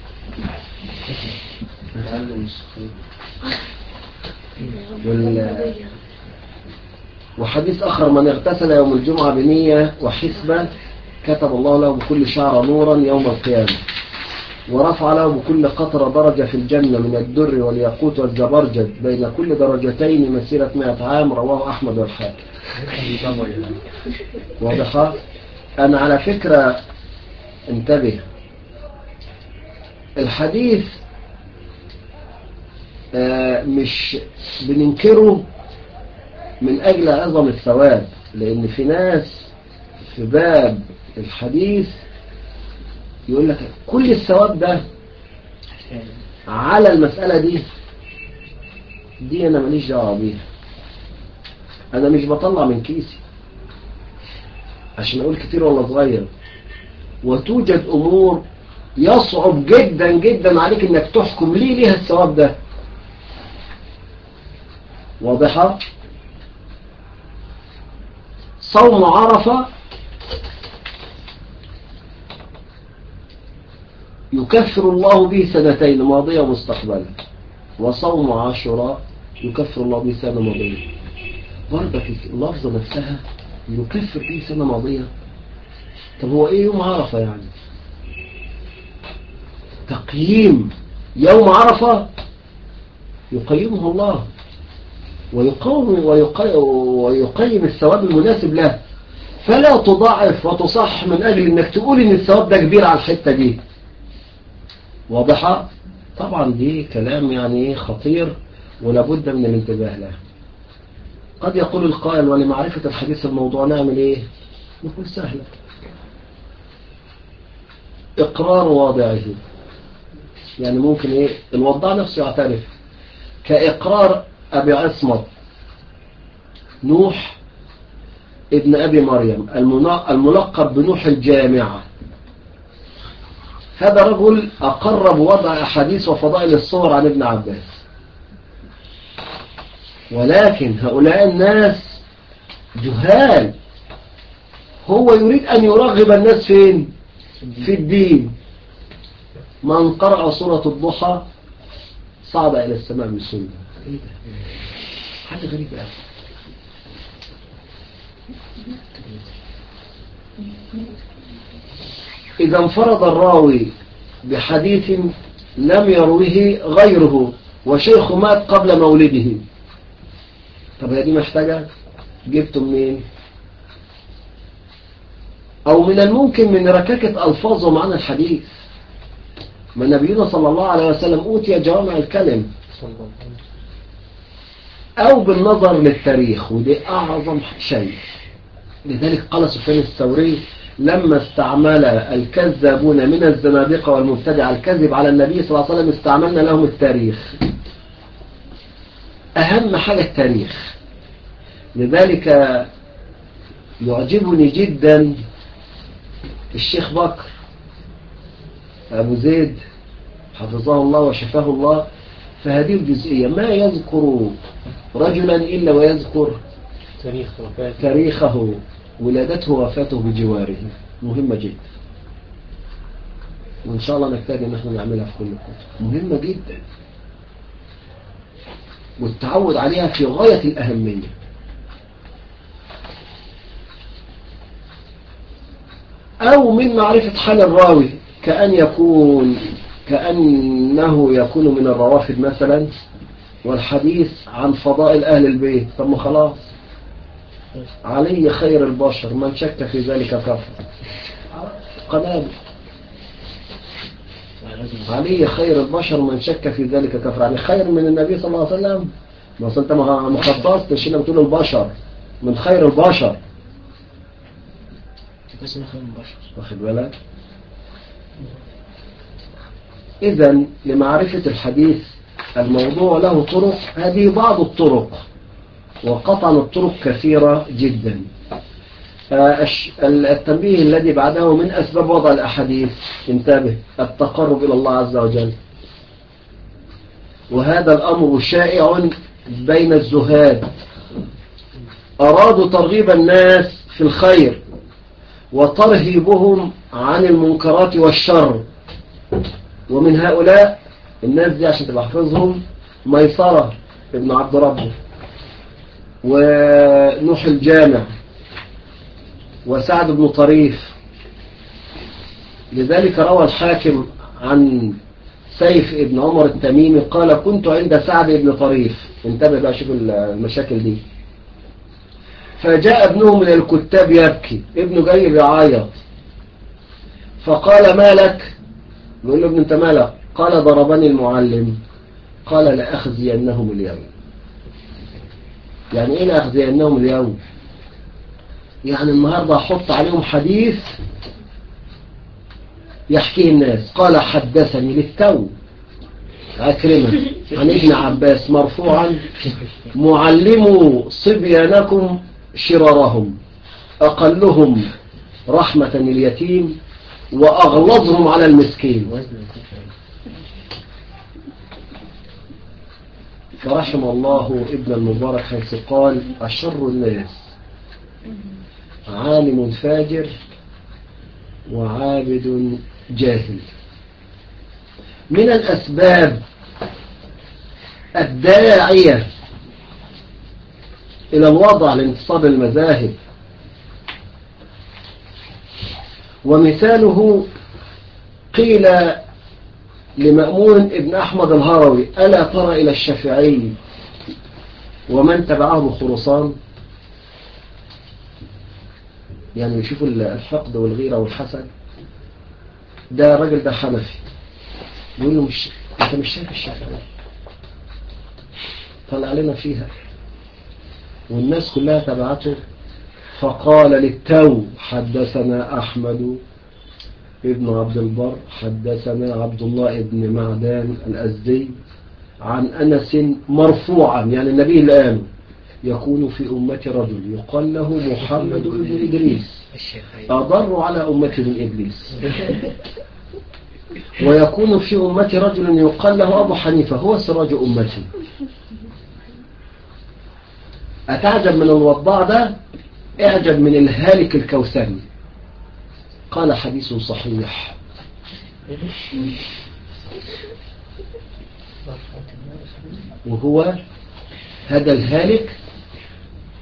وحديث آخر من اغتسل يوم الجمعة بنية وحسبة كتب الله له بكل شعر نورا يوم القيامة، ورفع له بكل قطرة درجة في الجنة من الدر والياقوت والزبرجد، بين كل درجتين مسيرة 100 عام. رواه أحمد والحاكم. واضح؟ أنا على فكرة انتبه، الحديث مش بننكره من أجل عظم الثواب، لأن في ناس في باب الحديث يقول لك كل الثواب ده على المسألة دي أنا ماليش دعوة بيها، أنا مش بطلع من كيسي عشان أقول كتير ولا صغير. وتوجد أمور يصعب جدا جدا عليك إنك تحكم ليها الثواب ده. واضحة؟ صوم عرفة يكفر الله به سنتين ماضية ومستقبلة، وصوم عاشوراء يكفر الله به سنة ماضية. برضك اللفظة نفسها يكفر به سنة ماضية. طب هو ايه يوم عرفة يعني؟ تقييم يوم عرفة يقيمه الله ويقيم الثواب المناسب له، فلا تضاعف وتصح من أجل أنك تقول أن الثواب ده كبير على الحتة دي. واضحة؟ طبعا دي كلام يعني خطير ولابد من الانتباه له. قد يقول القائل ولمعرفة الحديث الموضوع نعمل ايه؟ نقول سهلة، إقرار واضعه. يعني ممكن ايه الوضع نفسه يعترف، كإقرار أبي عصمت نوح ابن أبي مريم الملقب بنوح الجامعة. هذا رجل أقر بوضع أحاديث وفضائل الصور عن ابن عباس، ولكن هؤلاء الناس جهال. هو يريد أن يرغب الناس فين؟ في الدين. من قرأ سورة الضحى صعد إلى السماء بالسنة. إيه ده؟ حاجة غريبة أوي. إذا انفرد الراوي بحديث لم يروه غيره وشيخ مات قبل مولده، طب هي دي محتاجة جبته منين؟ أو من الممكن من ركاكة ألفاظه معنى الحديث، ما نبينا صلى الله عليه وسلم أوتي جوامع الكلم، أو بالنظر للتاريخ، ودي أعظم شيء. لذلك قال سفيان الثوري لما استعمل الكذابون من الزنادقة والمبتدع الكذب على النبي صلى الله عليه وسلم استعملنا لهم التاريخ، أهم حاجة التاريخ. لذلك يعجبني جدا الشيخ بكر أبو زيد حفظه الله وشفاه الله فهذه الجزئية، ما يذكر رجلا إلا ويذكر تاريخه، ولادته وفاته بجواره، مهمة جدا، وإن شاء الله نجتهد إن احنا نعملها في كل الكتب، مهمة جدا، والتعود عليها في غاية الأهمية. أو من معرفة حال الراوي كأنه يكون من الروافد مثلا، والحديث عن فضائل أهل البيت، طب ما خلاص علي خير البشر من شك في ذلك كفر، قنابل علي خير البشر من شك في ذلك كفر، يعني خير من النبي صلى الله عليه وسلم، ما أصل أنت مخصصتش هنا بتقول البشر من خير البشر، واخد بالك؟ إذن لمعرفة الحديث الموضوع له طرق، هذه بعض الطرق، وقطعا الطرق كثيرة جدا. التنبيه الذي بعده من أسباب وضع الأحاديث، انتبه، التقرب إلى الله عز وجل، وهذا الأمر شائع بين الزهاد، أرادوا ترغيب الناس في الخير وترهيبهم عن المنكرات والشر، ومن هؤلاء الناس دي عشان تبقى حفظهم ميسرة ابن عبد ربه، ونوح الجامع، وسعد بن طريف. لذلك روى الحاكم عن سيف ابن عمر التميمي قال كنت عند سعد بن طريف، انتبه بقى شوف المشاكل دي، فجاء ابنه من الكتاب يبكي، ابنه جاي بيعيط، فقال ما لك؟ يقول له ابن انت مالك؟ قال ضربني المعلم، قال لأخزينهم اليوم. يعني ايه لأخزينهم اليوم؟ يعني النهاردة احط عليهم حديث يحكيه الناس. قال حدثني للتو عكرمة عن ابن عباس مرفوعا معلموا صبيانكم شرارهم أقلهم رحمة اليتيم وأغلظهم على المسكين. فرحم الله ابن المبارك حيث قال أشر الناس عالم فاجر وعابد جاهل. من الأسباب الداعية إلى الوضع لانتصاب المذاهب، ومثاله قيل لمأمون ابن أحمد الهروي ألا ترى إلى الشافعي ومن تبعه بخرصان؟ يعني يشوفوا الحقد والغيرة والحسد. ده الراجل ده حنفي، يقول له انت مش شايف الشافعي طلع لنا فيها والناس كلها تبعته؟ فقال للتو حدثنا أحمد ابن عبد البر حدثنا عبد الله ابن معدان الأزدي عن أنس مرفوعا، يعني النبي الآن يكون في أمة رجل يقال له محمد بن إدريس أضر على أمة من إبليس، ويكون في أمة رجل يقال له أبو حنيفة هو سراج أمتي. أتعجب من الوضاع ده؟ اعجب من الهالك الكوثري. قال حديث صحيح. وهو هذا الهالك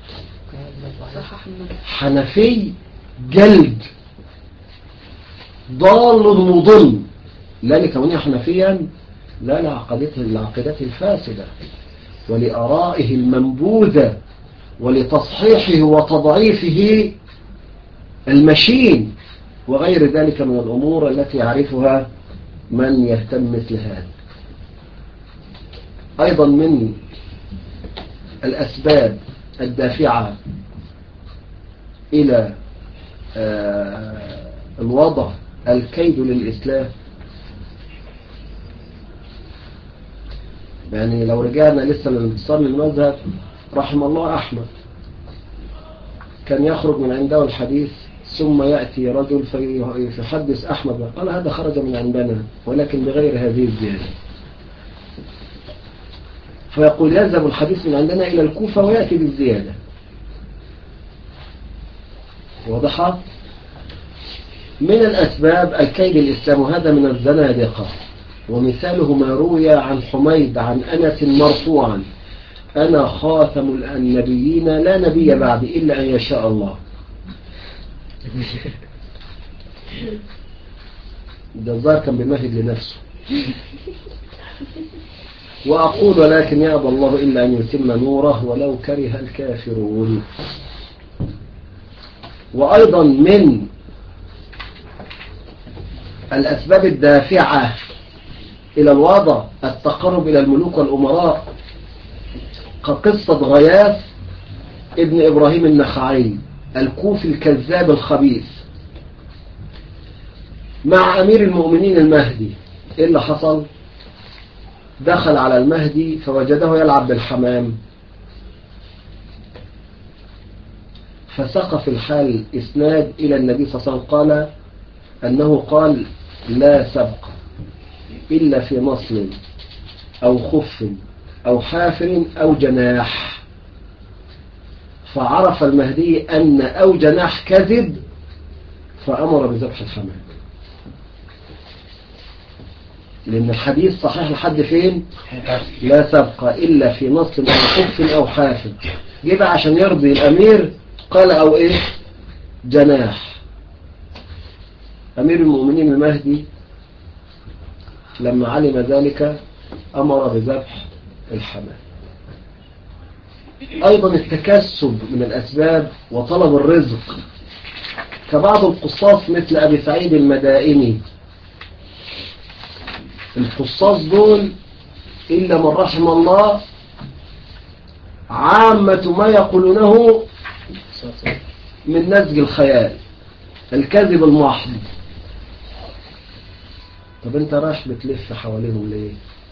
حنفي جلد ضال مضل، لا لكونه حنفيا، لا لعقيدته الفاسدة ولآرائه المنبوذة ولتصحيحه وتضعيفه المشين وغير ذلك من الأمور التي يعرفها من يهتم مثل هذا. أيضا من الأسباب الدافعة إلى الوضع الكيد للإسلام، يعني لو رجعنا لسه للانتصار للمذهب، رحم الله أحمد، كان يخرج من عنده الحديث ثم يأتي رجل فيحدث أحمد قال هذا خرج من عندنا ولكن بغير هذه الزيادة، فيقول يذهب الحديث من عندنا إلى الكوفة ويأتي بالزيادة. واضحة؟ من الأسباب الكيد الإسلام، وهذا من الزنادقة، ومثاله ما روي عن حميد عن أنس مرفوعا: أنا خاتم النبيين لا نبي بعد إلا أن يشاء الله. ده الظاهر كان بيمهد لنفسه. وأقول ولكن يأبى الله إلا أن يتم نوره ولو كره الكافرون. وأيضا من الأسباب الدافعة إلى الوضع التقرب إلى الملوك والأمراء، كقصة غياث ابن إبراهيم النخعي الكوفي الكذاب الخبيث مع أمير المؤمنين المهدي. إيه اللي حصل؟ دخل على المهدي فوجده يلعب بالحمام، فسقف الحال إسناد إلى النبي صلى الله عليه وسلم قال أنه قال: لا سبق إلا في نصل أو خف أو حافر أو جناح. فعرف المهدي أن أو جناح كذب فأمر بذبح الحمام، لأن الحديث صحيح لحد فين؟ لا سبق إلا في نصل أو خف أو حافر. جيب عشان يرضي الأمير قال أو إيه؟ جناح. أمير المؤمنين المهدي لما علم ذلك أمر بذبح الحمام. أيضا التكسب من الأسباب وطلب الرزق، كبعض القصاص مثل أبي سعيد المدائني. القصاص دول إلا من رحم الله عامة ما يقولونه من نسج الخيال، الكذب المحض. طب انت رايح بتلف حواليهم ليه؟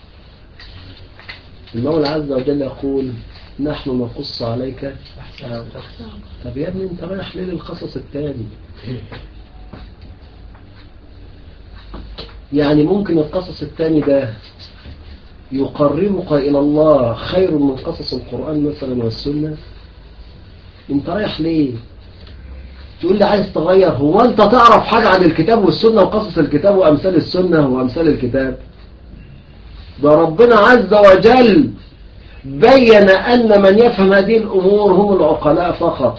المولى عز وجل يقول: نحن نقص عليك. طب يا ابني انت رايح ليه للقصص التاني؟ يعني ممكن القصص التاني ده يقربك إلى الله خير من قصص القرآن مثلا والسنة. انت رايح ليه؟ تقول لي عايز تغير. هو انت تعرف حاجة عن الكتاب والسنة وقصص الكتاب وأمثال السنة وأمثال الكتاب؟ ده ربنا عز وجل بين أن من يفهم هذه الأمور هم العقلاء فقط.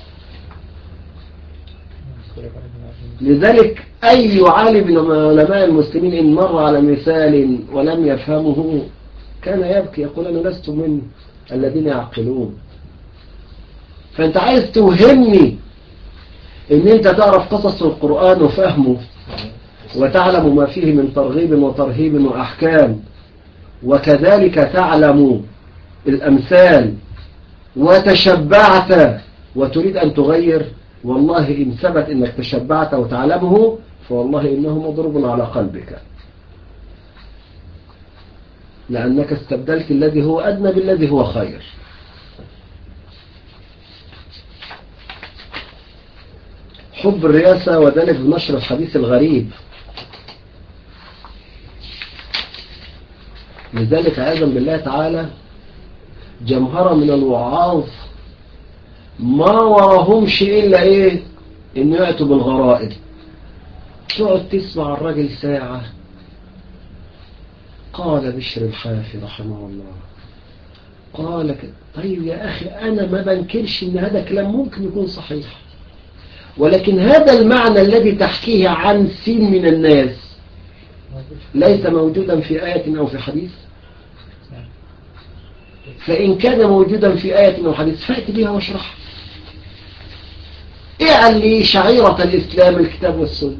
لذلك أي عالم من علماء المسلمين إن مر على مثال ولم يفهمه كان يبكي يقول: أنا لست من الذين يعقلون. فأنت عايز توهمني إن أنت تعرف قصص القرآن وفهمه وتعلم ما فيه من ترغيب وترهيب وأحكام، وكذلك تعلم الأمثال وتشبعت وتريد أن تغير. والله إن ثبت إنك تشبعت وتعلمه فوالله إنه مضرب على قلبك، لأنك استبدلت الذي هو أدنى بالذي هو خير. حب الرياسة وذلك بنشر الحديث الغريب. لذلك عياذا بالله تعالى جمهرة من الوعاظ ما وراهمش إلا إيه؟ إن يأتوا بالغرائب. تقعد تسمع الراجل ساعة. قال بشر الحافي رحمه الله قال طيب يا أخي أنا ما بنكرش إن هذا كلام ممكن يكون صحيح، ولكن هذا المعنى الذي تحكيه عن سين من الناس ليس موجودا في آية أو في حديث. فإن كان موجودا في آية أو حديث فأتي بها واشرحها. اعل لي شعيرة الإسلام الكتاب والسنة.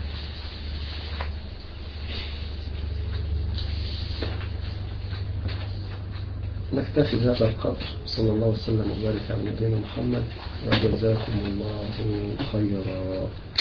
نكتفي بهذا القدر. صلى الله وسلم وبارك على نبينا محمد وجزاكم الله خيرا.